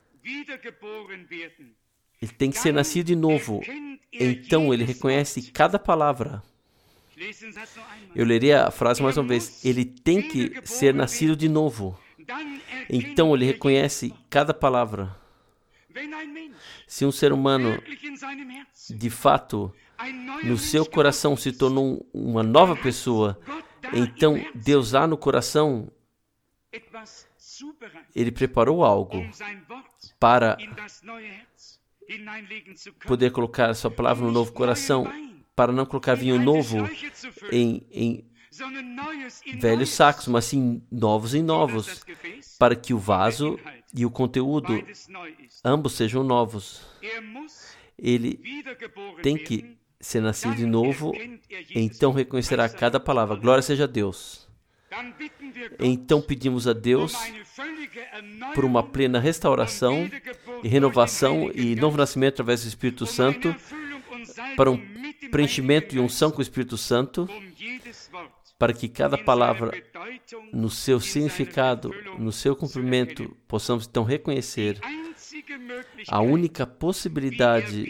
Ele tem que ser nascido de novo. Então ele reconhece cada palavra. Eu lerei a frase mais uma vez. Ele tem que ser nascido de novo. Então ele reconhece cada palavra. Se um ser humano, de fato, no seu coração se tornou uma nova pessoa, então Deus lá no coração, Ele preparou algo para poder colocar a sua palavra no novo coração, para não colocar vinho novo em, em velhos sacos, mas sim novos em novos, para que o vaso e o conteúdo ambos sejam novos. Ele tem que ser nascido de novo, então reconhecerá cada palavra. Glória seja a Deus. Então pedimos a Deus por uma plena restauração e renovação e novo nascimento através do Espírito Santo, para um preenchimento e unção com o Espírito Santo, para que cada palavra, no seu significado, no seu cumprimento, possamos então reconhecer a única possibilidade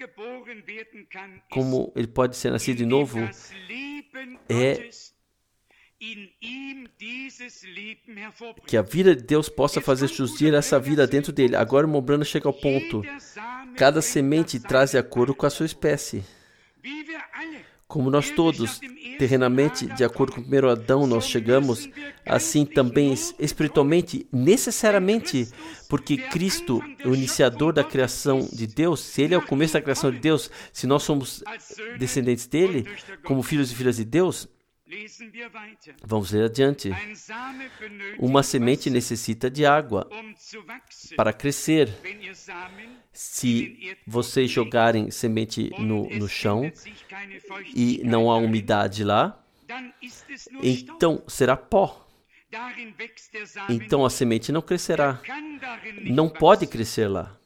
como ele pode ser nascido de novo é que a vida de Deus possa fazer surgir essa vida dentro dele. Agora o irmão Branham chega ao ponto. Cada semente traz de acordo com a sua espécie. Como nós todos, terrenamente, de acordo com o primeiro Adão, nós chegamos, assim também espiritualmente, necessariamente, porque Cristo, o iniciador da criação de Deus, se Ele é o começo da criação de Deus, se nós somos descendentes dele, como filhos e filhas de Deus, vamos ler adiante. Uma semente necessita de água para crescer. Se vocês jogarem semente no, no chão e não há umidade lá, então será pó. Então a semente não crescerá. Não pode crescer lá.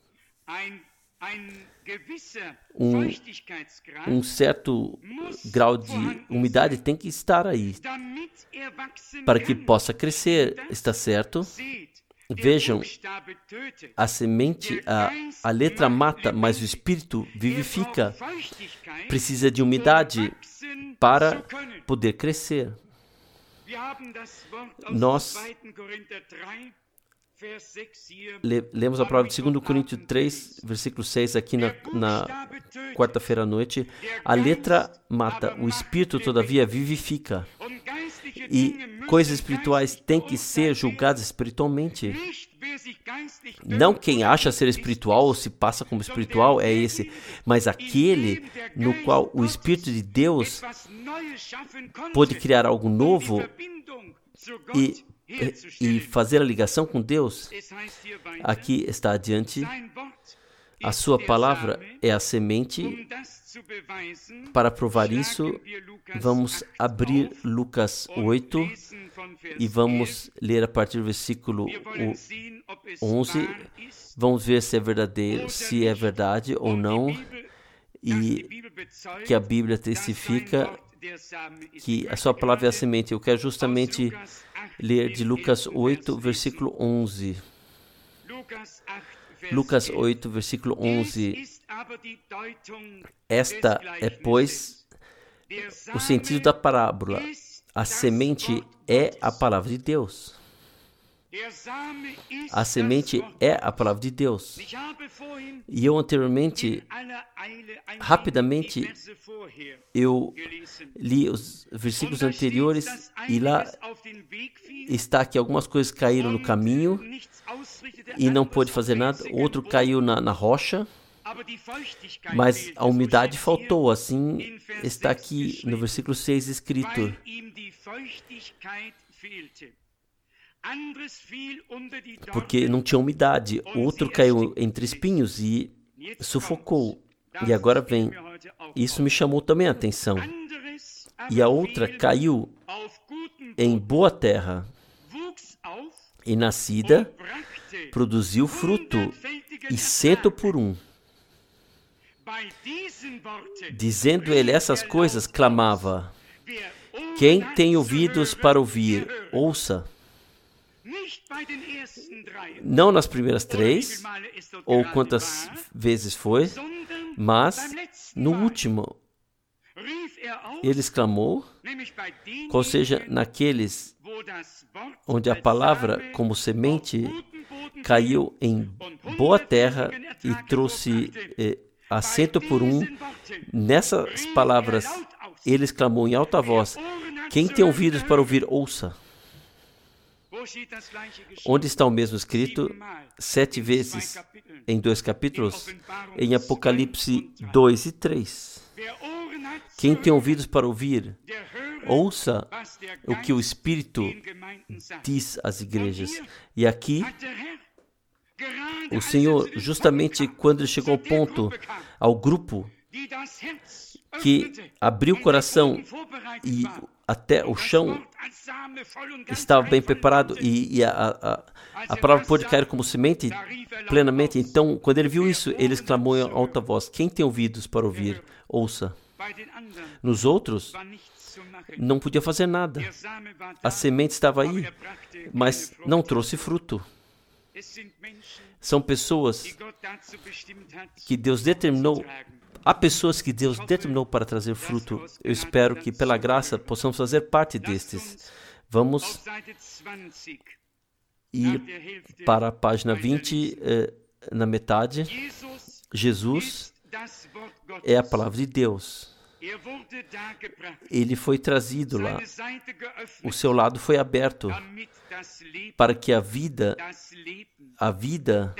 Um, um certo grau de umidade tem que estar aí para que possa crescer, está certo? Vejam, a semente, a, a letra mata, mas o espírito vivifica. Precisa de umidade para poder crescer. Nós lemos a palavra de segundo Coríntios três, versículo seis, aqui na, na quarta-feira à noite. A letra mata, o espírito, todavia, vivifica. E coisas espirituais têm que ser julgadas espiritualmente. Não quem acha ser espiritual ou se passa como espiritual é esse, mas aquele no qual o Espírito de Deus pode criar algo novo e e fazer a ligação com Deus. Aqui está adiante. A sua palavra é a semente. Para provar isso, vamos abrir Lucas oito e vamos ler a partir do versículo onze. Vamos ver se é verdadeiro, se é verdade ou não, e que a Bíblia testifica que a sua palavra é a semente. Eu quero justamente ler de Lucas oito, versículo onze. Lucas oito, versículo onze. Esta é, pois, o sentido da parábola. A semente é a palavra de Deus. A semente é a palavra de Deus. E eu anteriormente, rapidamente, eu li os versículos anteriores e lá está que algumas coisas caíram no caminho e não pôde fazer nada. Outro caiu na, na rocha, mas a umidade faltou. Assim está aqui no versículo seis escrito. Porque não tinha umidade. Outro caiu entre espinhos e sufocou. E agora vem. Isso me chamou também a atenção. E a outra caiu em boa terra. E nascida, produziu fruto, e cento por um. Dizendo ele essas coisas, clamava: quem tem ouvidos para ouvir, ouça. Não nas primeiras três, ou quantas vezes foi, mas no último. Ele exclamou, ou seja, naqueles onde a palavra, como semente, caiu em boa terra e trouxe eh, a cento por um. Nessas palavras, ele exclamou em alta voz: quem tem ouvidos para ouvir, ouça. Onde está o mesmo escrito? Sete vezes em dois capítulos, em Apocalipse dois e três. Quem tem ouvidos para ouvir, ouça o que o Espírito diz às igrejas. E aqui, o Senhor, justamente quando ele chegou ao ponto, ao grupo que abriu o coração e até o chão estava bem preparado e, e a, a, a palavra pôde cair como semente plenamente. Então, quando ele viu isso, ele exclamou em alta voz: quem tem ouvidos para ouvir, ouça. Nos outros, não podia fazer nada. A semente estava aí, mas não trouxe fruto. São pessoas que Deus determinou. Há pessoas que Deus determinou para trazer fruto. Eu espero que, pela graça, possamos fazer parte destes. Vamos ir para a página vinte, eh, na metade. Jesus é a palavra de Deus. Ele foi trazido lá. O seu lado foi aberto para que a vida, a vida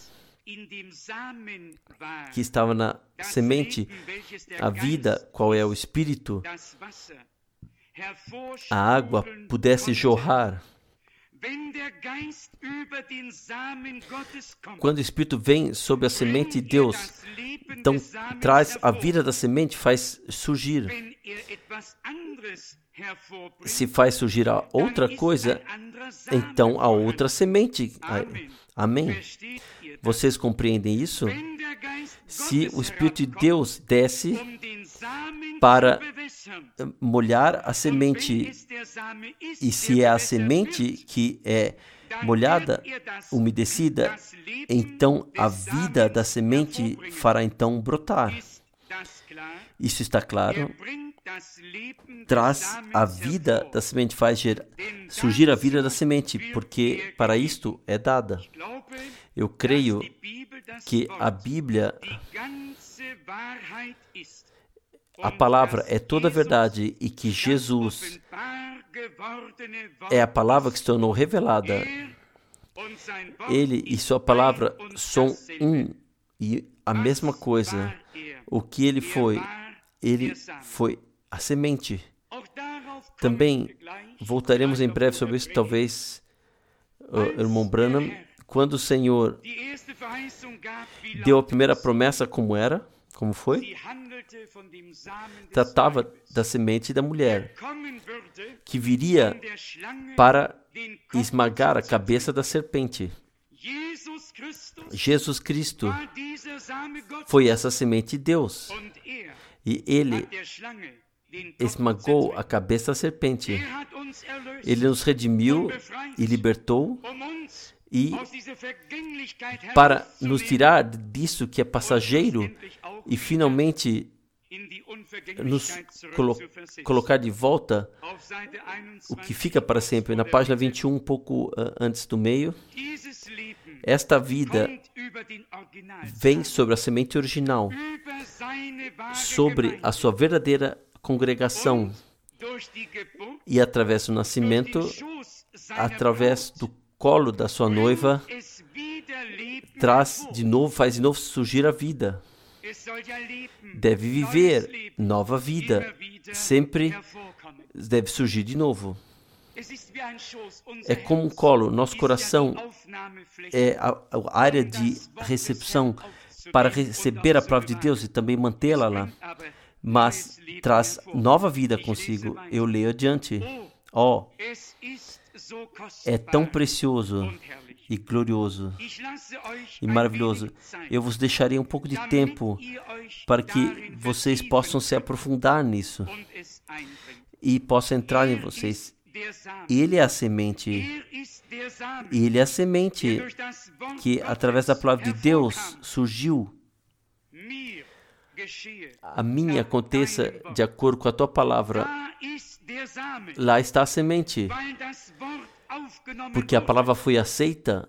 que estava na semente, a vida, qual é o Espírito, a água pudesse jorrar. Quando o Espírito vem sobre a semente de Deus, então traz a vida da semente, faz surgir. Se faz surgir a outra coisa, então a outra semente. Amém? Vocês compreendem isso? Se o Espírito de Deus desce para molhar a semente, e se é a semente que é molhada, umedecida, então a vida da semente fará então brotar. Isso está claro? Traz a vida da semente, faz gerar, surgir a vida da semente, porque para isto é dada. Eu creio que a Bíblia, a palavra é toda a verdade e que Jesus é a palavra que se tornou revelada. Ele e sua palavra são um e a mesma coisa. O que ele foi, ele foi a semente. Também voltaremos em breve sobre isso, talvez, uh, irmão Branham, quando o Senhor deu a primeira promessa, como era, como foi? Tratava da semente da mulher, que viria para esmagar a cabeça da serpente. Jesus Cristo foi essa semente de Deus. E ele esmagou a cabeça da serpente. Ele nos redimiu e libertou, e para nos tirar disso que é passageiro e finalmente nos colo- colocar de volta o que fica para sempre. Na página vinte e um, um pouco uh, antes do meio, esta vida vem sobre a semente original, sobre a sua verdadeira congregação, e através do nascimento, através do colo da sua noiva, traz de novo, faz de novo surgir a vida. Deve viver nova vida, sempre deve surgir de novo. É como um colo, nosso coração é a, a área de recepção para receber a palavra de Deus e também mantê-la lá, mas traz nova vida consigo. Eu leio adiante. Ó, oh, é tão precioso e glorioso e maravilhoso. Eu vos deixarei um pouco de tempo para que vocês possam se aprofundar nisso e possam entrar em vocês. Ele é a semente. Ele é a semente que, através da palavra de Deus, surgiu. A minha aconteça de acordo com a tua palavra. Lá está a semente. Porque a palavra foi aceita.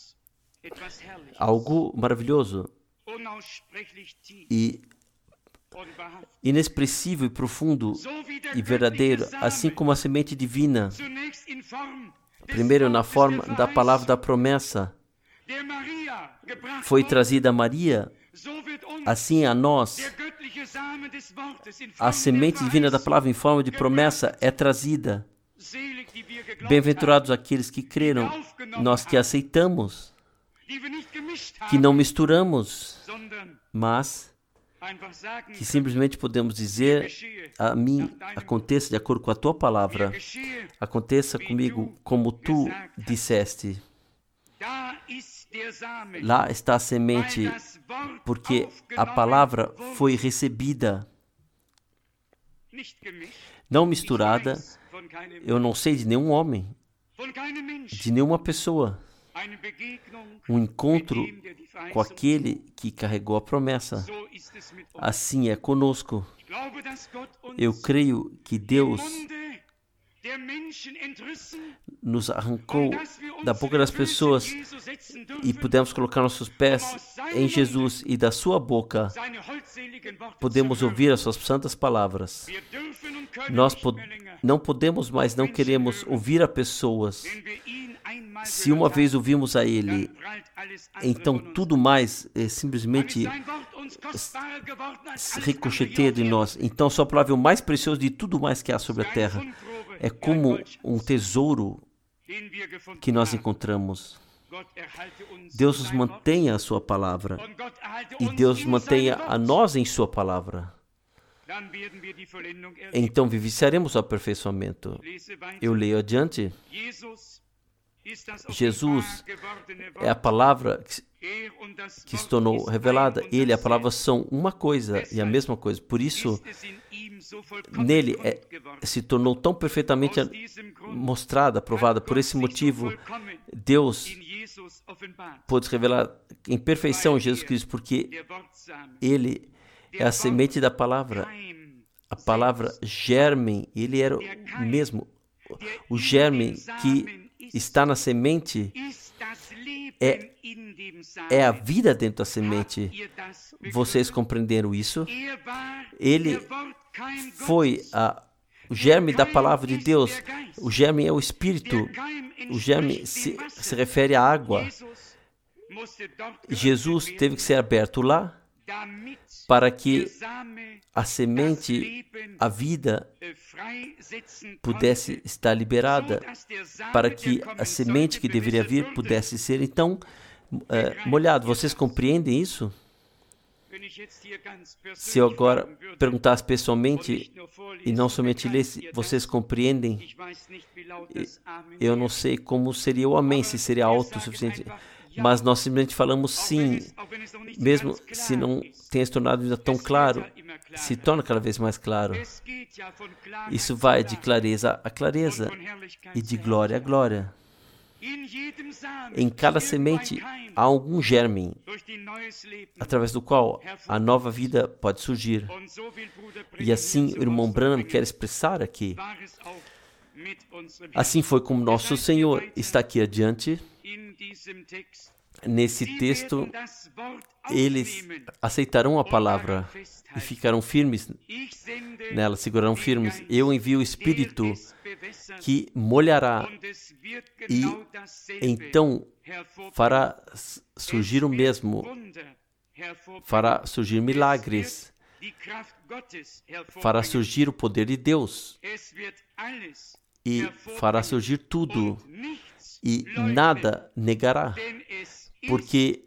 Algo maravilhoso e inexpressível e profundo e verdadeiro, assim como a semente divina, primeiro na forma da palavra da promessa, foi trazida a Maria, assim a nós, a semente divina da palavra em forma de promessa é trazida. Bem-aventurados aqueles que creram, nós que aceitamos, que não misturamos, mas que simplesmente podemos dizer: a mim aconteça de acordo com a tua palavra, aconteça comigo como tu disseste. Lá está a semente, porque a palavra foi recebida, não misturada. Eu não sei de nenhum homem, de nenhuma pessoa, um encontro com aquele que carregou a promessa. Assim é conosco. Eu creio que Deus nos arrancou da boca das pessoas e pudemos colocar nossos pés em Jesus, e da sua boca podemos ouvir as suas santas palavras. Nós po- não podemos mais, não queremos ouvir a pessoas. Se uma vez ouvimos a Ele, então tudo mais é simplesmente ricocheteia de nós. Então sua palavra é o mais precioso de tudo mais que há sobre a terra. É como um tesouro que nós encontramos. Deus nos mantenha a sua palavra, e Deus mantenha a nós em sua palavra. Então vivenciaremos o aperfeiçoamento. Eu leio adiante. Jesus é a palavra que se tornou revelada. Ele e a palavra são uma coisa e a mesma coisa. Por isso, nele é, se tornou tão perfeitamente mostrada, provada. Por esse motivo, Deus pôde se revelar em perfeição em Jesus Cristo, porque Ele é a semente da palavra. A palavra germe, Ele era o mesmo. O germe que está na semente é, é a vida dentro da semente. Vocês compreenderam isso? Ele foi a, o germe da palavra de Deus. O germe é o Espírito. O germe se, se refere à água. Jesus teve que ser aberto lá para que a semente, a vida, pudesse estar liberada, para que a semente que deveria vir pudesse ser, então, uh, molhado. Vocês compreendem isso? Se eu agora perguntasse pessoalmente e não somente lesse, vocês compreendem? Eu não sei como seria o amém, se seria alto o suficiente. Mas nós simplesmente falamos sim, mesmo se não tenha se tornado ainda tão claro, se torna cada vez mais claro. Isso vai de clareza a clareza e de glória a glória. Em cada semente há algum germe, através do qual a nova vida pode surgir. E assim o irmão Branham quer expressar aqui. Assim foi como nosso Senhor está aqui adiante. Nesse texto, eles aceitarão a palavra e ficarão firmes nela, segurarão firmes. Eu envio o Espírito que molhará e então fará surgir o mesmo, fará surgir milagres, fará surgir o poder de Deus e fará surgir tudo e nada negará, porque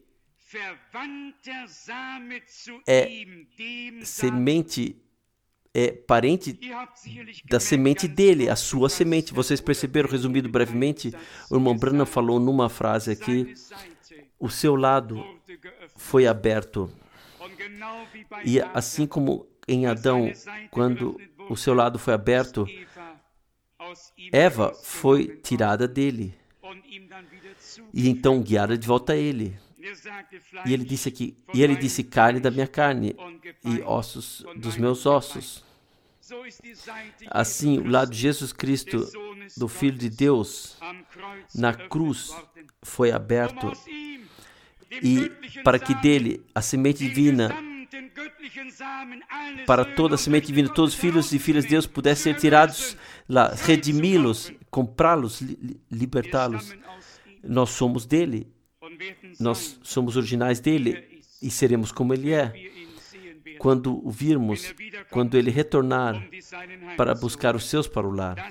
é semente, é parente da semente dele, a sua semente. Vocês perceberam, resumido brevemente, o irmão Branham falou numa frase aqui, o seu lado foi aberto. E assim como em Adão, quando o seu lado foi aberto, Eva foi tirada dele e então guiada de volta a ele. E ele disse aqui, e ele disse carne da minha carne e ossos dos meus ossos. Assim, o lado de Jesus Cristo, do Filho de Deus, na cruz foi aberto, e para que dele, a semente divina, para toda a semente divina, todos os filhos e filhas de Deus pudessem ser tirados lá, redimi-los, comprá-los, li, libertá-los. Nós somos dele, nós somos originais dele e seremos como ele é. Quando o virmos, quando ele retornar para buscar os seus para o lar.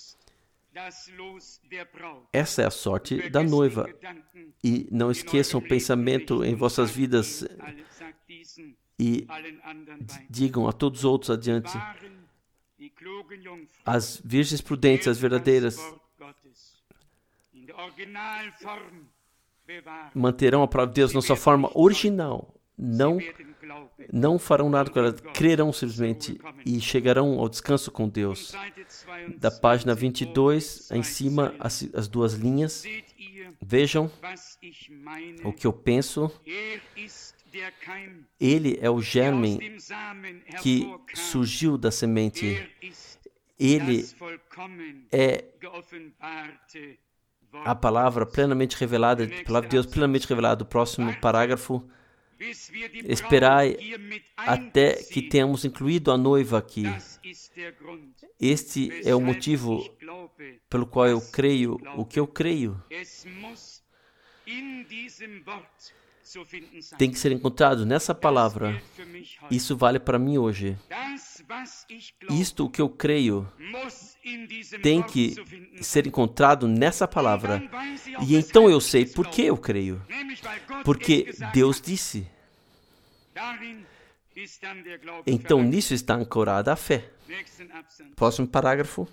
Essa é a sorte da noiva. E não esqueçam o pensamento em vossas vidas e digam a todos os outros adiante. As virgens prudentes, as verdadeiras, manterão a palavra de Deus na sua forma original. Não, não farão nada com ela, crerão simplesmente e chegarão ao descanso com Deus. Da página vinte e dois, em cima, as, as duas linhas. Vejam o que eu penso. Ele é o germe que surgiu da semente. Ele é a palavra plenamente revelada, a palavra de Deus plenamente revelada. O próximo parágrafo. Esperai até que tenhamos incluído a noiva aqui. Este é o motivo pelo qual eu creio o que eu creio. Tem que ser encontrado nessa palavra. Isso vale para mim hoje. Isto o que eu creio tem que ser encontrado nessa palavra. E então eu sei por que eu creio. Porque Deus disse. Então nisso está ancorada a fé. Próximo parágrafo.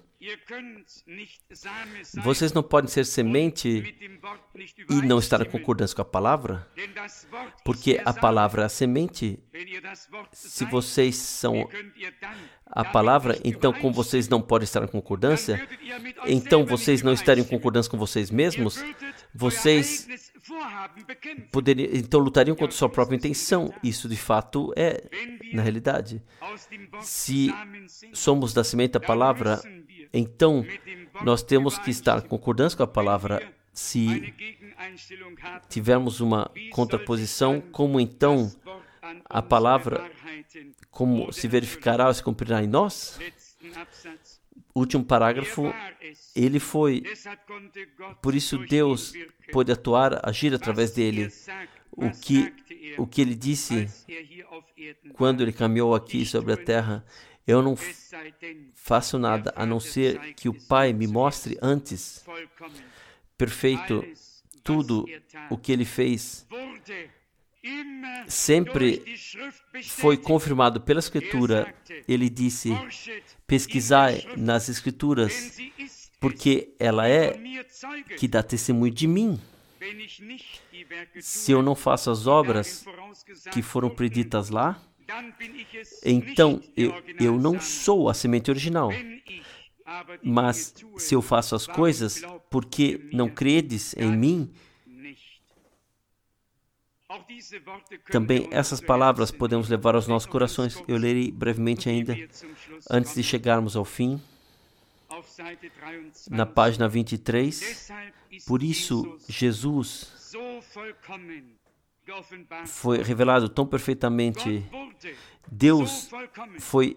Vocês não podem ser semente e não estar em concordância com a palavra, porque a palavra é a semente. Se vocês são a palavra, então como vocês não podem estar em concordância, então vocês não estarem em concordância com vocês mesmos, vocês poderiam, então lutariam contra sua própria intenção. Isso de fato é, na realidade. Se somos da semente da palavra, então nós temos que estar em concordância com a palavra. Se tivermos uma contraposição, como então a palavra, como se verificará, se cumprirá em nós? Último parágrafo, ele foi, por isso Deus pôde atuar, agir através dele. O que, o que ele disse quando ele caminhou aqui sobre a terra, eu não faço nada a não ser que o Pai me mostre antes. Perfeito, tudo o que ele fez sempre foi confirmado pela Escritura. Ele disse, pesquisai nas Escrituras, porque ela é que dá testemunho de mim. Se eu não faço as obras que foram preditas lá, então eu, eu não sou a semente original. Mas se eu faço as coisas, porque não credes em mim, também essas palavras podemos levar aos nossos corações. Eu lerei brevemente ainda, antes de chegarmos ao fim. Na página vinte e três, por isso Jesus foi revelado tão perfeitamente. Deus foi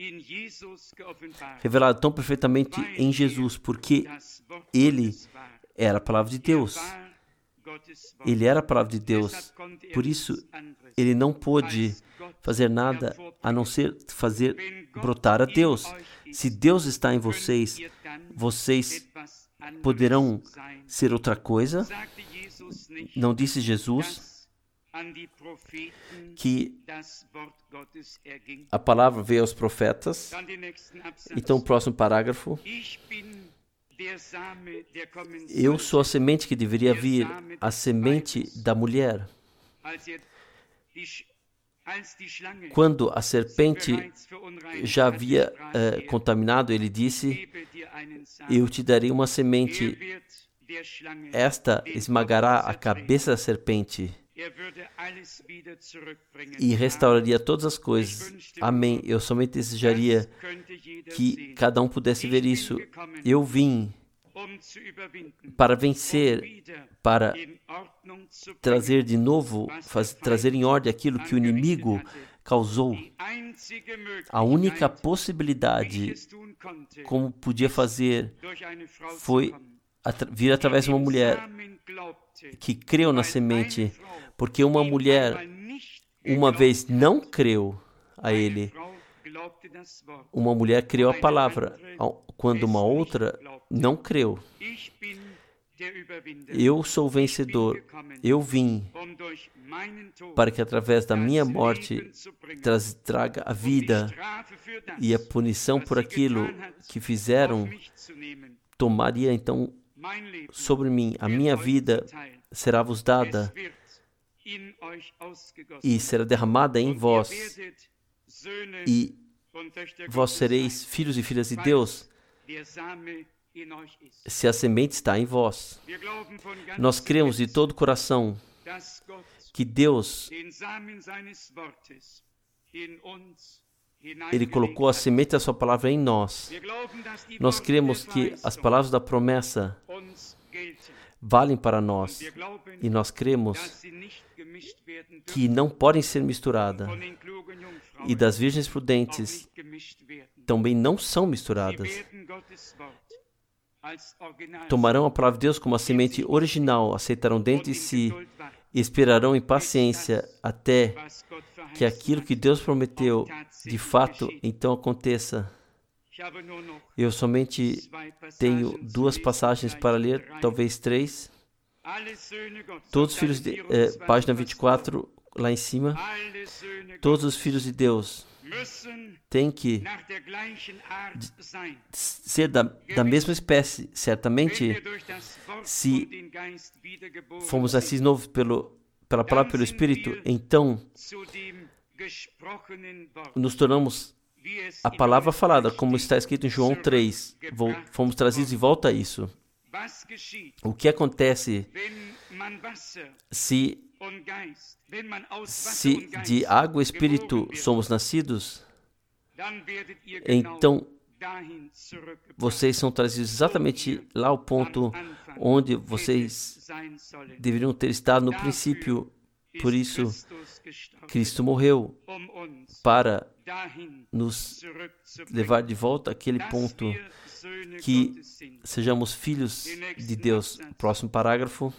revelado tão perfeitamente em Jesus, porque Ele era a palavra de Deus. Ele era a palavra de Deus. Por isso, Ele não pôde fazer nada a não ser fazer brotar a Deus. Se Deus está em vocês, vocês poderão ser outra coisa. Não disse Jesus que a palavra veio aos profetas? Então, o próximo parágrafo. Eu sou a semente que deveria vir, a semente da mulher. Quando a serpente já havia uh, contaminado, ele disse, eu te darei uma semente, esta esmagará a cabeça da serpente e restauraria todas as coisas. Amém. Eu somente desejaria que cada um pudesse ver isso. Eu vim para vencer, para trazer de novo, faz, trazer em ordem aquilo que o inimigo causou. A única possibilidade como podia fazer foi vir através de uma mulher que creu na semente, porque uma mulher uma vez não creu a ele. Uma mulher creu a palavra, quando uma outra não creu. Eu sou o vencedor. Eu vim para que através da minha morte traga a vida e a punição por aquilo que fizeram tomaria então sobre mim. A minha vida será vos dada e será derramada em vós, e vós sereis filhos e filhas de Deus se a semente está em vós. Nós cremos de todo o coração que Deus, Ele colocou a semente da sua palavra em nós. Nós cremos que as palavras da promessa valem para nós, e nós cremos que não podem ser misturadas, e das virgens prudentes também não são misturadas. Tomarão a palavra de Deus como a semente original, aceitarão dentro de si e esperarão em paciência até que aquilo que Deus prometeu de fato então aconteça. Eu somente tenho duas passagens para ler, talvez três. Todos os filhos de... Eh, página vinte e quatro, lá em cima. Todos os filhos de Deus têm que ser da, da mesma espécie. Certamente, se fomos nascidos de novo pelo, pela palavra, pelo Espírito, então nos tornamos a palavra falada, como está escrito em João três. Fomos trazidos de volta a isso. O que acontece se, se de água e espírito somos nascidos? Então, vocês são trazidos exatamente lá ao ponto onde vocês deveriam ter estado no princípio. Por isso, Cristo morreu para nos levar de volta àquele ponto que sejamos filhos de Deus. Próximo parágrafo.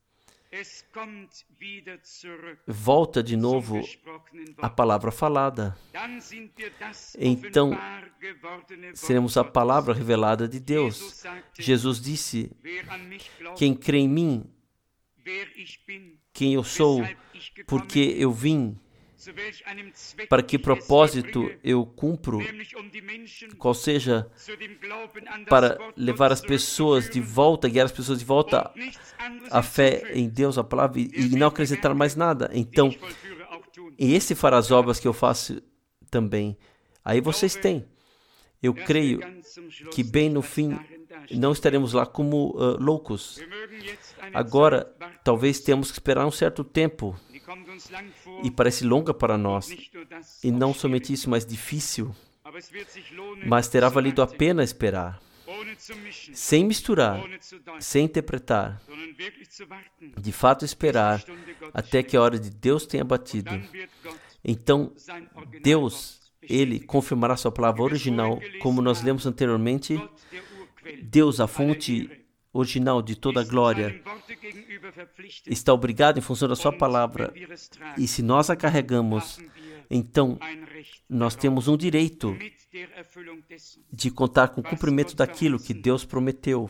Volta de novo a palavra falada. Então, seremos a palavra revelada de Deus. Jesus disse: quem crê em mim, quem eu sou, porque eu vim, para que propósito eu cumpro, qual seja, para levar as pessoas de volta, guiar as pessoas de volta à fé em Deus, a palavra, e não acrescentar mais nada. Então, e esse fará as obras que eu faço também. Aí vocês têm. Eu creio que bem no fim não estaremos lá como uh, loucos. Agora, talvez temos que esperar um certo tempo, e parece longa para nós, e não somente isso, mas difícil, mas terá valido a pena esperar, sem misturar, sem interpretar, de fato esperar até que a hora de Deus tenha batido. Então, Deus, Ele confirmará sua palavra original, como nós lemos anteriormente. Deus, a fonte original de toda a glória, está obrigado em função da sua palavra, e se nós a carregamos, então nós temos um direito de contar com o cumprimento daquilo que Deus prometeu.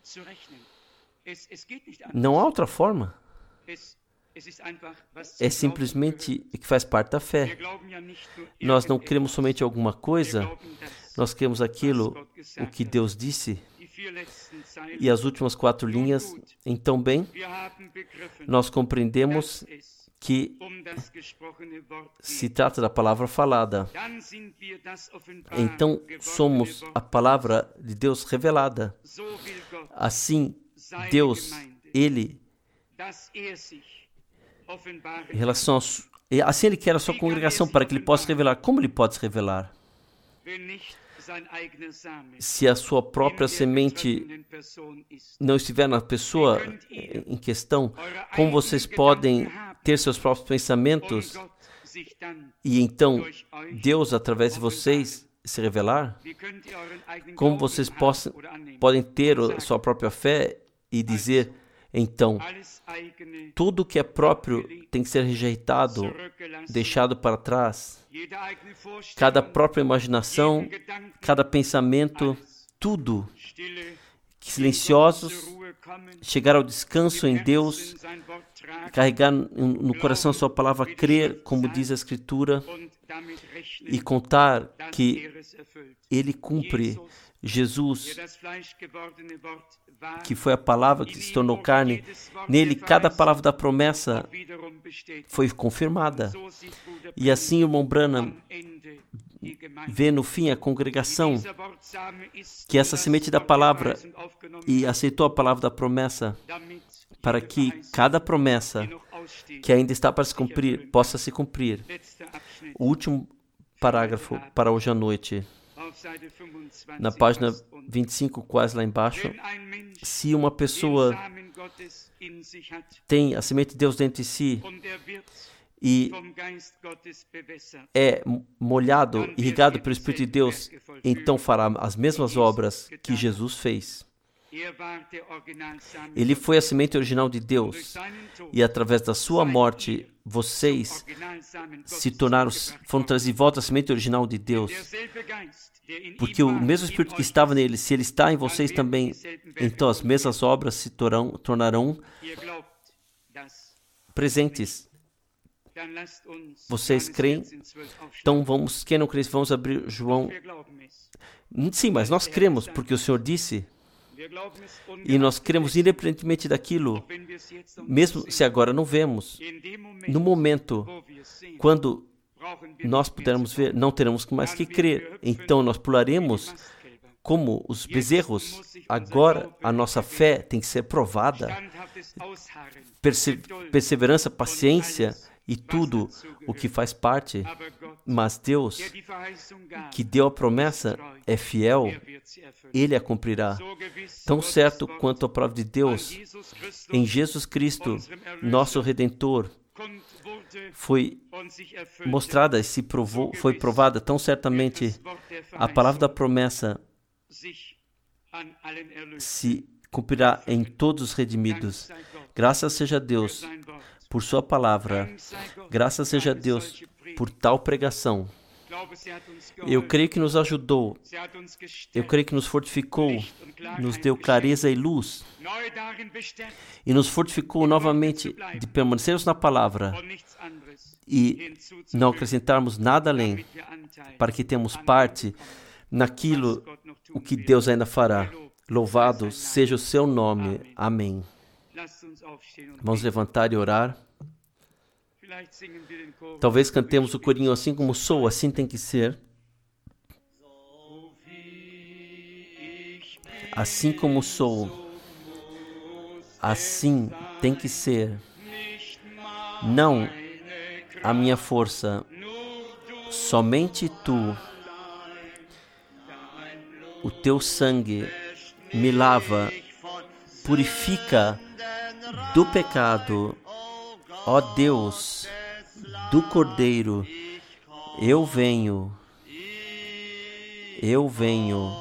Não há outra forma. É simplesmente que faz parte da fé. Nós não cremos somente em alguma coisa, nós cremos aquilo, o que Deus disse. E as últimas quatro linhas, então bem, nós compreendemos que se trata da palavra falada. Então somos a palavra de Deus revelada. Assim, Deus, Ele, em relação a, assim Ele quer a sua congregação, para que Ele possa revelar. Como Ele pode se revelar? Se a sua própria semente não estiver na pessoa em questão, como vocês podem ter seus próprios pensamentos e então Deus, através de vocês, se revelar? Como vocês possam, podem ter a sua própria fé e dizer, então, tudo que é próprio tem que ser rejeitado, deixado para trás. Cada própria imaginação, cada pensamento, tudo, silenciosos, chegar ao descanso em Deus, carregar no coração a sua palavra, crer, como diz a Escritura, e contar que Ele cumpre. Jesus, que foi a palavra que se tornou carne, nele cada palavra da promessa foi confirmada. E assim o irmão Branham vê no fim a congregação que essa semente da palavra e aceitou a palavra da promessa para que cada promessa que ainda está para se cumprir possa se cumprir. O último parágrafo para hoje à noite. Na página vinte e cinco, quase lá embaixo, se uma pessoa tem a semente de Deus dentro de si e é molhado, irrigado pelo Espírito de Deus, então fará as mesmas obras que Jesus fez. Ele foi a semente original de Deus e através da sua morte vocês se tornaram, foram trazidos de volta à semente original de Deus, porque o mesmo Espírito que estava nele, se ele está em vocês também, então as mesmas obras se tornarão, tornarão presentes. Vocês creem? Então vamos, quem não crê, vamos abrir João. Sim, mas nós cremos, porque o Senhor disse. E nós cremos independentemente daquilo, mesmo se agora não vemos. No momento, quando nós pudermos ver, não teremos mais que crer. Então nós pularemos como os bezerros. Agora a nossa fé tem que ser provada. Perse- perseverança, paciência e tudo o que faz parte. Mas Deus, que deu a promessa, é fiel. Ele a cumprirá. Tão certo quanto a palavra de Deus, em Jesus Cristo, nosso Redentor, foi mostrada e se provou, foi provada tão certamente. A palavra da promessa se cumprirá em todos os redimidos. Graças seja a Deus por sua palavra. Graças seja a Deus por tal pregação. Eu creio que nos ajudou. Eu creio que nos fortificou, nos deu clareza e luz. E nos fortificou novamente de permanecermos na palavra e não acrescentarmos nada além, para que tenhamos parte naquilo o que Deus ainda fará. Louvado seja o seu nome. Amém. Vamos levantar e orar. Talvez cantemos o corinho assim como sou, assim tem que ser. Assim como sou, assim tem que ser. Não a minha força, somente tu. O teu sangue me lava, purifica do pecado. Ó Deus, do Cordeiro, eu venho, eu venho.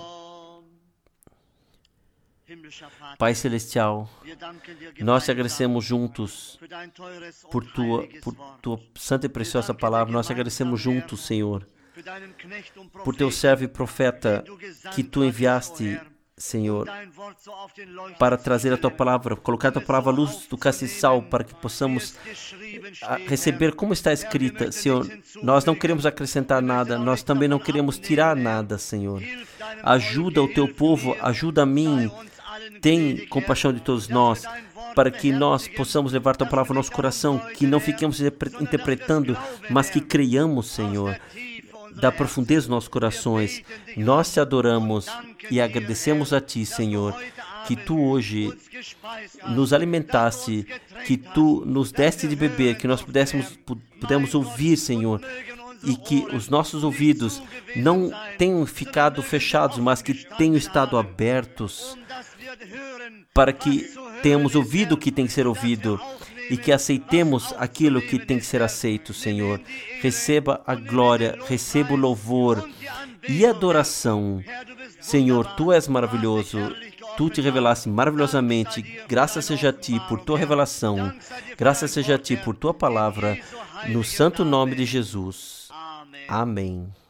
Pai Celestial, nós te agradecemos juntos por tua, por tua santa e preciosa palavra. Nós te agradecemos juntos, Senhor, por teu servo e profeta que tu enviaste, Senhor, para trazer a tua palavra, colocar a tua palavra à luz do castiçal, para que possamos receber como está escrita, Senhor. Nós não queremos acrescentar nada, nós também não queremos tirar nada, Senhor. Ajuda o teu povo, ajuda a mim, tem compaixão de todos nós, para que nós possamos levar a tua palavra ao nosso coração, que não fiquemos interpretando, mas que creiamos, Senhor, da profundeza dos nossos corações. Nós te adoramos e agradecemos a ti, Senhor, que tu hoje nos alimentaste, que tu nos deste de beber, que nós pudéssemos, pudéssemos ouvir, Senhor, e que os nossos ouvidos não tenham ficado fechados, mas que tenham estado abertos, para que tenhamos ouvido o que tem que ser ouvido e que aceitemos aquilo que tem que ser aceito, Senhor. Receba a glória, receba o louvor e adoração. Senhor, Tu és maravilhoso, Tu te revelaste maravilhosamente. Graças seja a Ti por Tua revelação, graças seja a Ti por Tua palavra, no santo nome de Jesus. Amém.